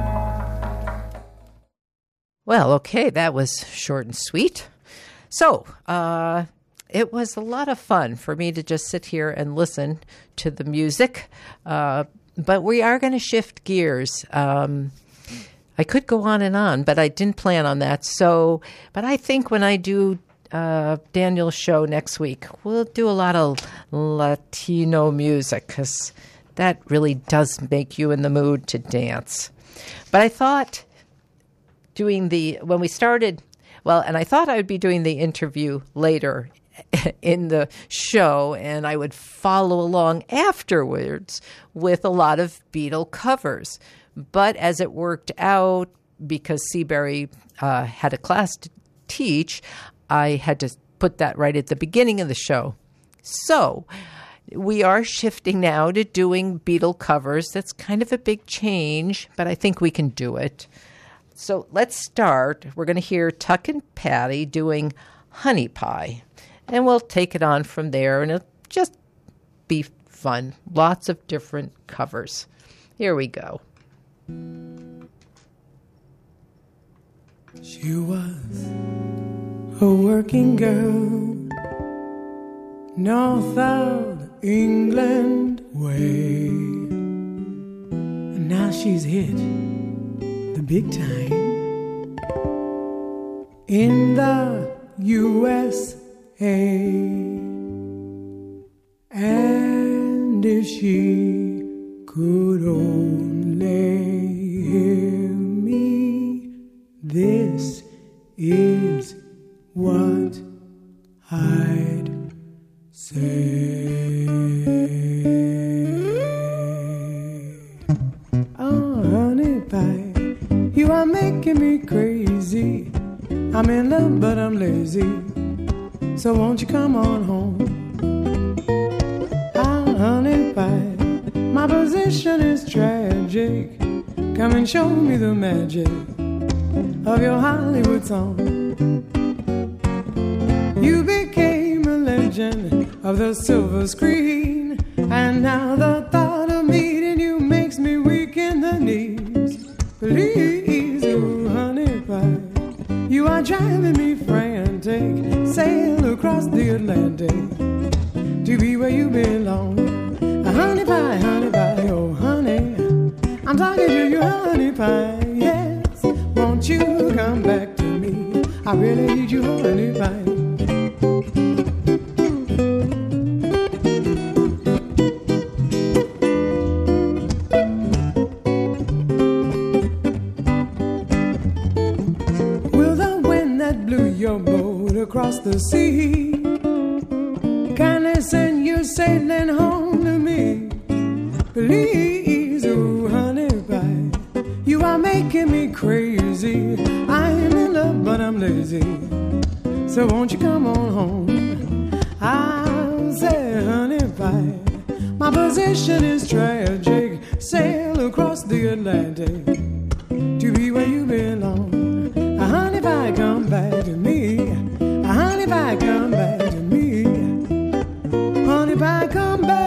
Well, okay, that was short and sweet. So, it was a lot of fun for me to just sit here and listen to the music. But we are going to shift gears. I could go on, but I didn't plan on that. So, but I think when I do Daniel's show next week, we'll do a lot of Latino music because that really does make you in the mood to dance. But I thought when we started, and I thought I would be doing the interview later in the show, and I would follow along afterwards with a lot of Beatle covers. But as it worked out, because Seabury had a class to teach, I had to put that right at the beginning of the show. So we are shifting now to doing Beatle covers. That's kind of a big change, but I think we can do it. So let's start. We're going to hear Tuck and Patty doing Honey Pie. And we'll take it on from there, and it'll just be fun. Lots of different covers. Here we go. She was a working girl, north of England way, and now she's hit the big time in the USA. And if she could only hear me, this is what I'd say. Oh, honey pie, you are making me crazy. I'm in love, but I'm lazy. So won't you come on home? Ah, honey pie, my position is tragic. Come and show me the magic of your Hollywood song. You became a legend of the silver screen, and now the thought of meeting you makes me weak in the knees. Please, oh honey pie, you are driving me frantic. Sail across the Atlantic to be where you belong. Honey pie, oh honey, I'm talking to you, honey pie, yes. Won't you come back to me? I really need you, honey pie. Will the wind that blew your boat across the sea kindly send you sailing home to me? Please, oh honey pie, you are making me crazy. I'm in love, but I'm lazy. So won't you come on home? I'll say, honey pie, my position is tragic. Sail across the Atlantic to be where you belong. Honey pie, come back to me. Honey pie, come back to me. Honey pie, come back.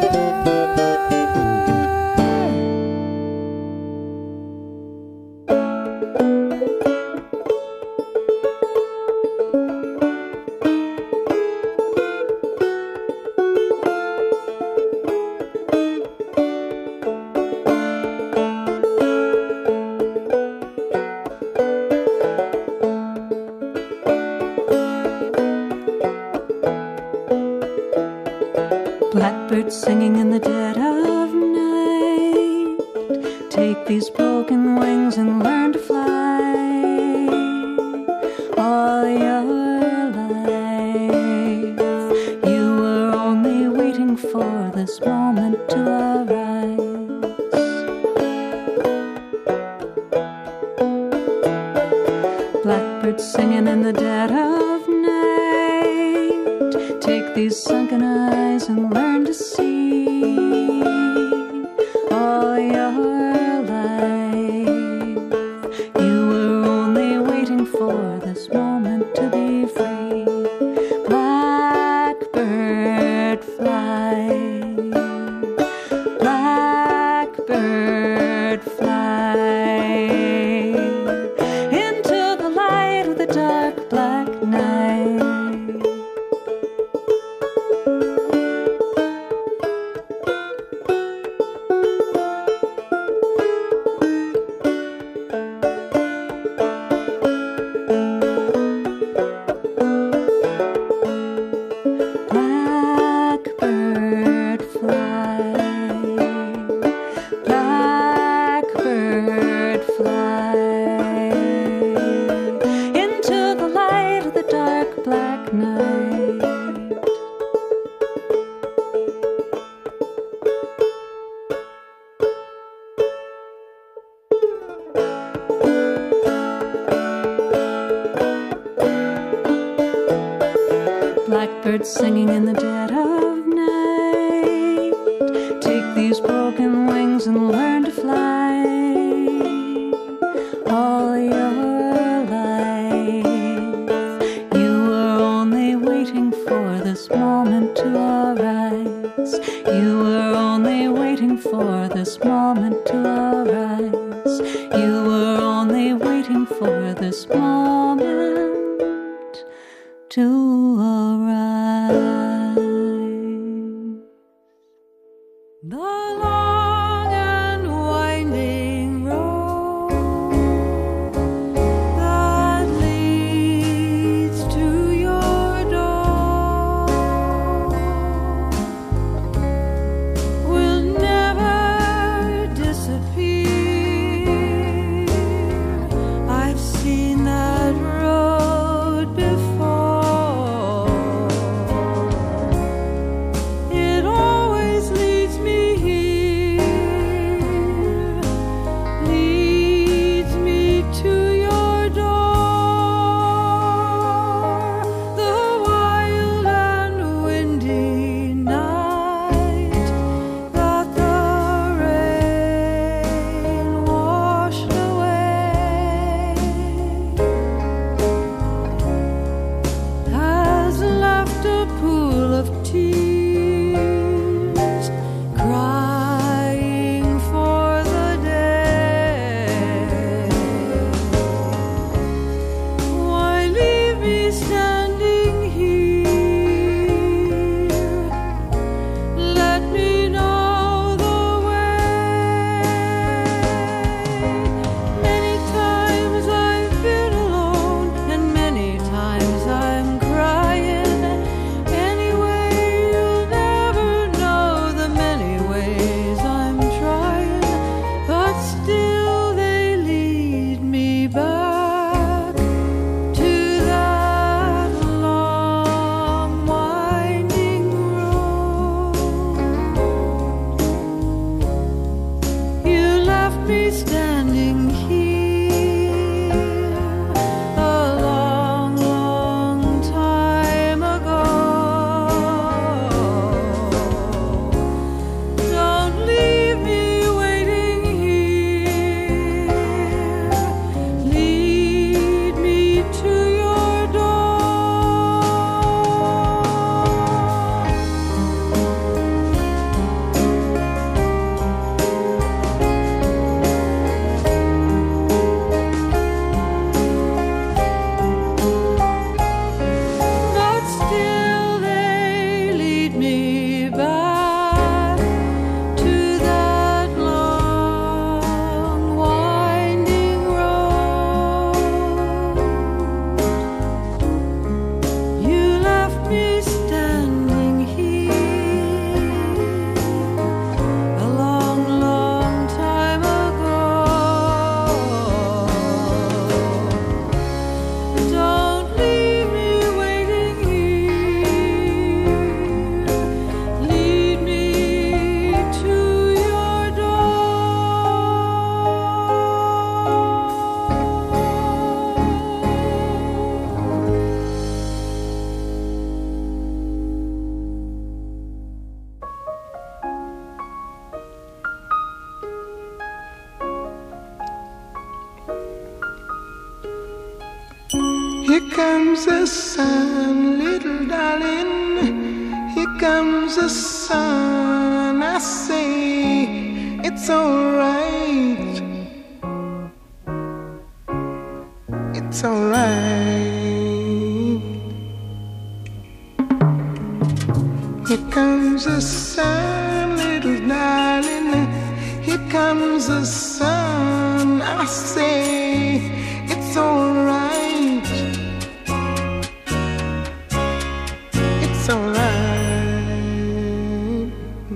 Blackbird singing in the dead of night. Take these broken wings and learn to fly. All your life you were only waiting for this moment to arise. Blackbird singing in the dead of night. Take these sunken eyes and learn to see. All your life you were only waiting for this moment to be free. Blackbird fly, blackbird fly into the light of the dark black night. Blackbird fly, blackbird fly into the light of the dark black night. Blackbird singing in the dead of night. Take these broken wings and learn to fly. All your life you were only waiting for this moment to arise. You for this moment to arise. You were only waiting for this moment to arise. The long and winding road that leads to your door will never disappear. I've seen that road before. It always leads me here, leads me to your door. The wild and windy night that the rain washed away has left a pool of tears, crying for the day. Why leave me standing here? Let me know the way. Many times I've been alone, and many times I'm crying. Anyway, you'll never know the many ways I'm trying, but still they lead me back to that long winding road. You left me standing here a long, long time ago. Don't leave me waiting here. Lead me to your door. But still they lead me back to that long winding road. You left me standing here a long, long time ago. Don't leave me waiting here. Lead me to your Here comes the sun, little darling. Here comes the sun. I say it's alright. It's alright. Here comes the sun, little darling. Here comes the sun. I say it's alright. It's alright.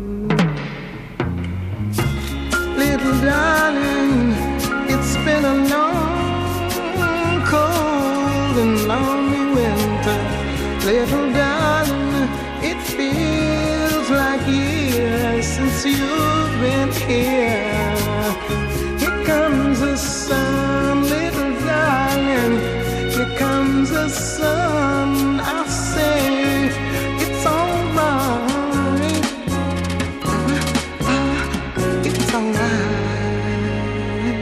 Little darling, it's been a long, cold and lonely winter. Little darling, it feels like years since you've been here. Here comes the sun, little darling. Here comes the sun. I say it's alright. It's alright.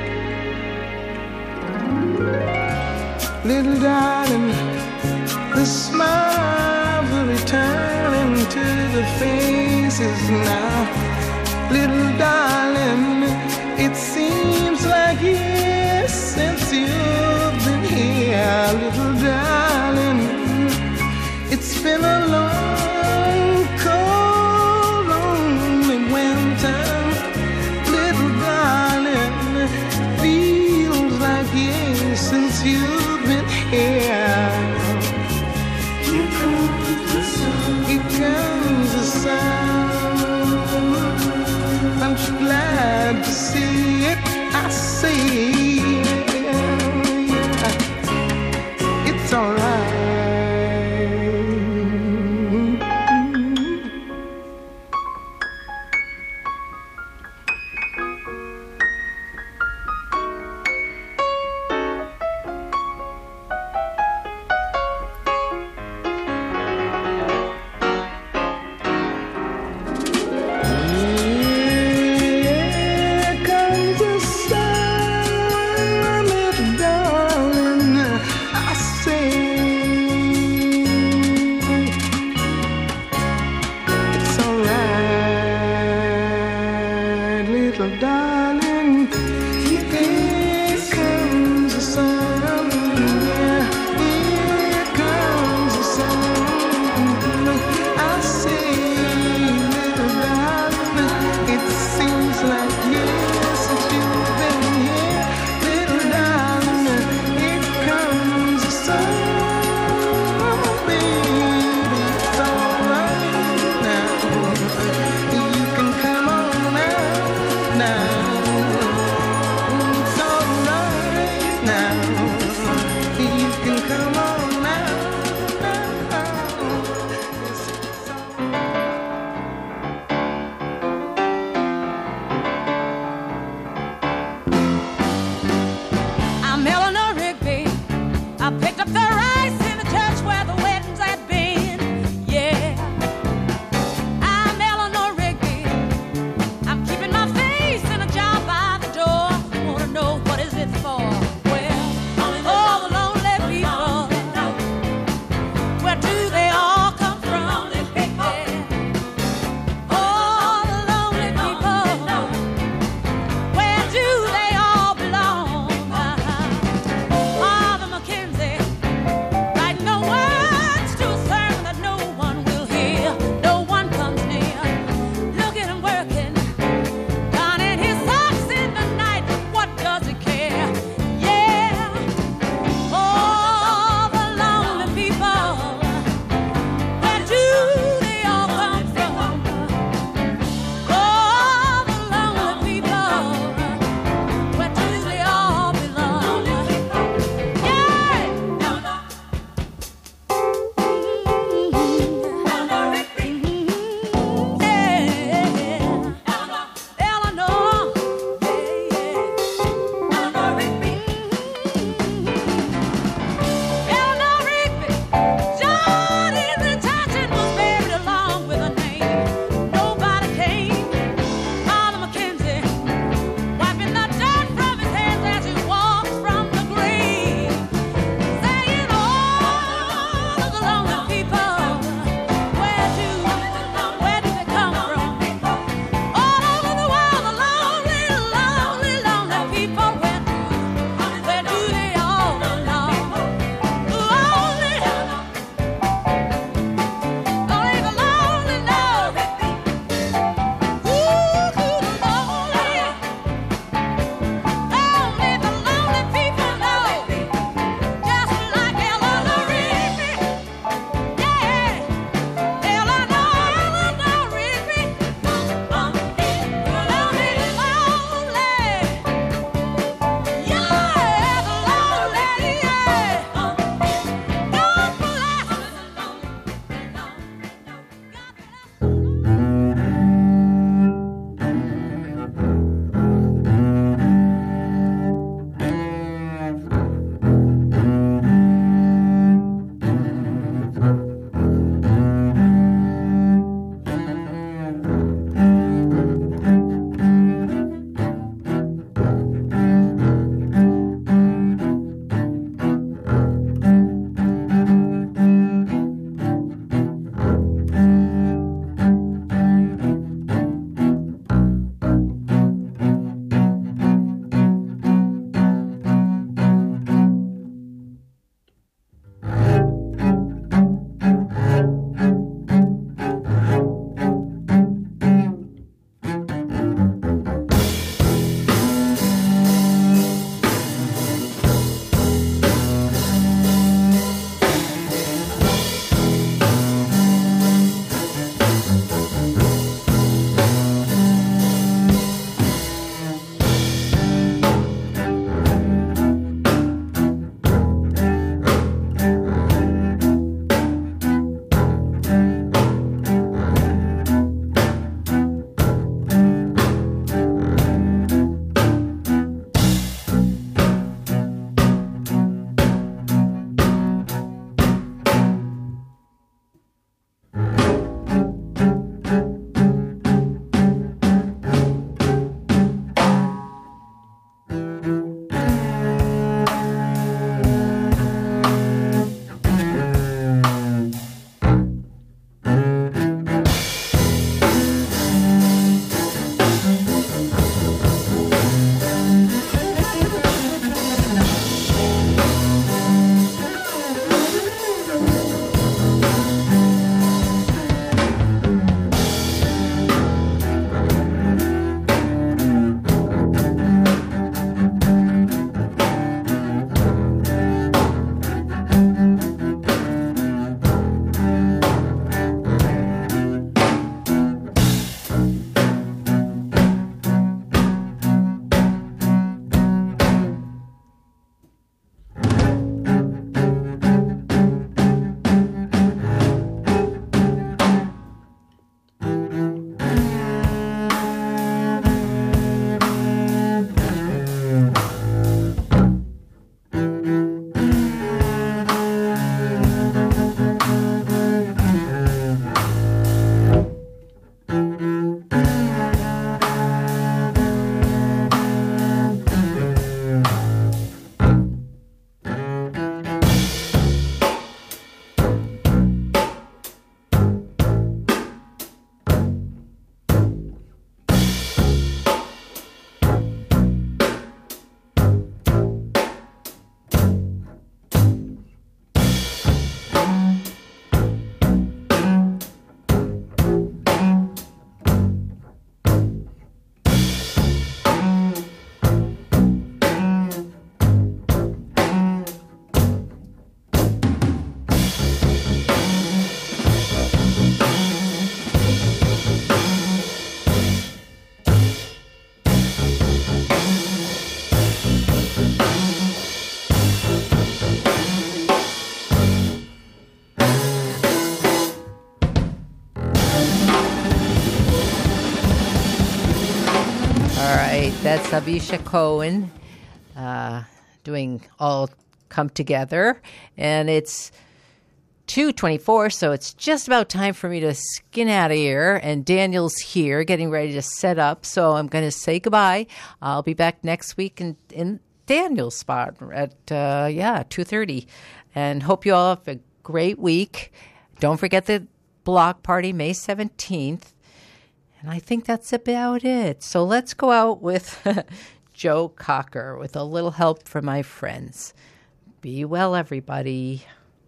Little darling, the smiles are returning to the faces now. Little darling, aren't you glad to see it? I see. It's all right. All right, that's Avisha Cohen doing All Come Together. And it's 2:24, so it's just about time for me to skin out of here. And Daniel's here getting ready to set up, so I'm going to say goodbye. I'll be back next week in Daniel's spot at 2:30. And hope you all have a great week. Don't forget the block party, May 17th. And I think that's about it. So let's go out with Joe Cocker with a little help from my friends. Be well, everybody.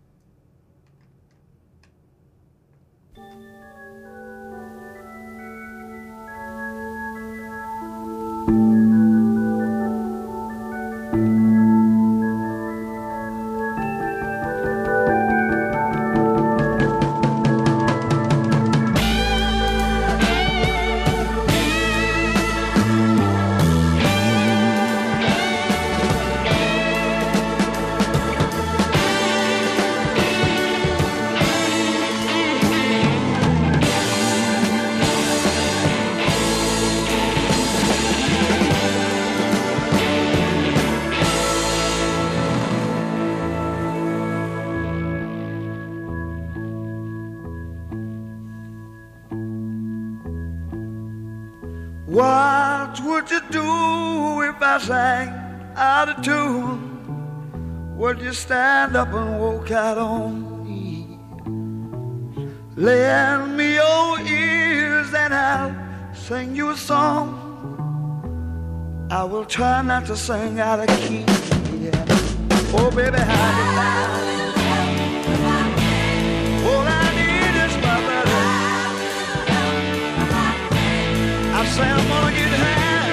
What would you do if I sang out of tune? Would you stand up and walk out on me? Lend me your ears and I'll sing you a song. I will try not to sing out of key. Yeah. Oh, baby, how do you all I need is my brother. I say I'm gonna get high.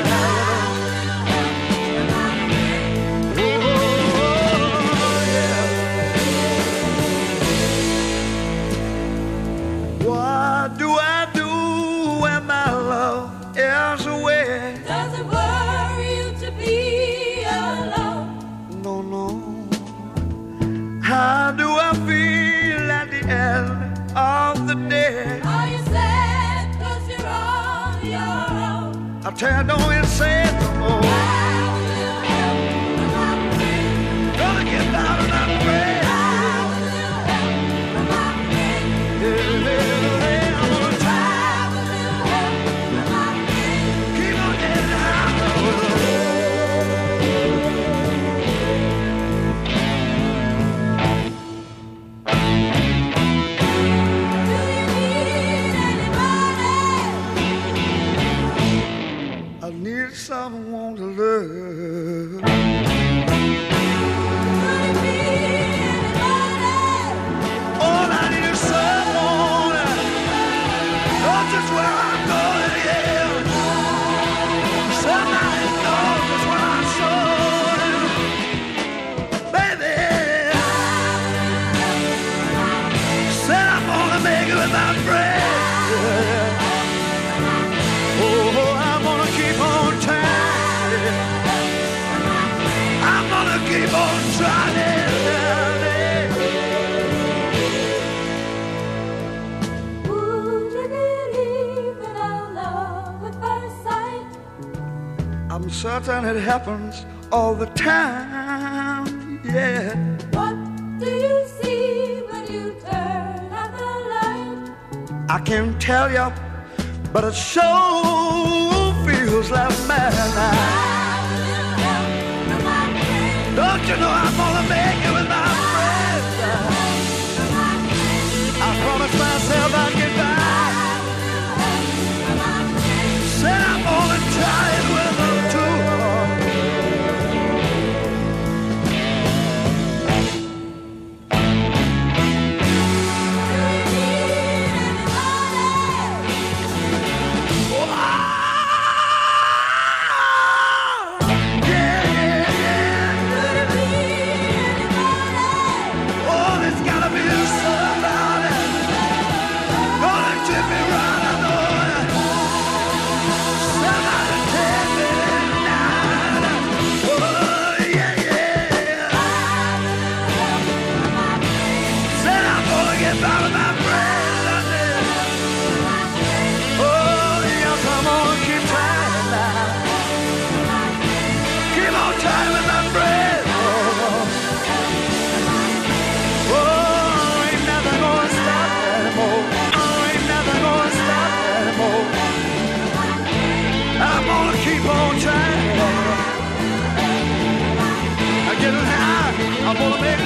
Oh, yeah. What do I do when my love is away? Does it worry you to be alone? No, no. How do I feel at the end of the day? Are you sad 'cause you're on your own? I tell you, don't even say it no more. Gonna get down and I'm ready. I'm gonna try. Keep on getting high. I need someone to love. All I need is someone. Know just where I'm going, yeah. Somebody knows just where I'm going, baby. Said I'm gonna make it with my friends. Oh, I'm gonna keep on trying. I'm gonna keep on trying. Would you believe in our love at first sight? I'm certain it happens all the time, yeah. What do you see when you turn out the light? I can't tell you, but it sure feels like madness. Don't you know I'm gonna make it with my friends? I promised myself I'd get back. Said I'm gonna try it with them too. getting high. I'm gonna make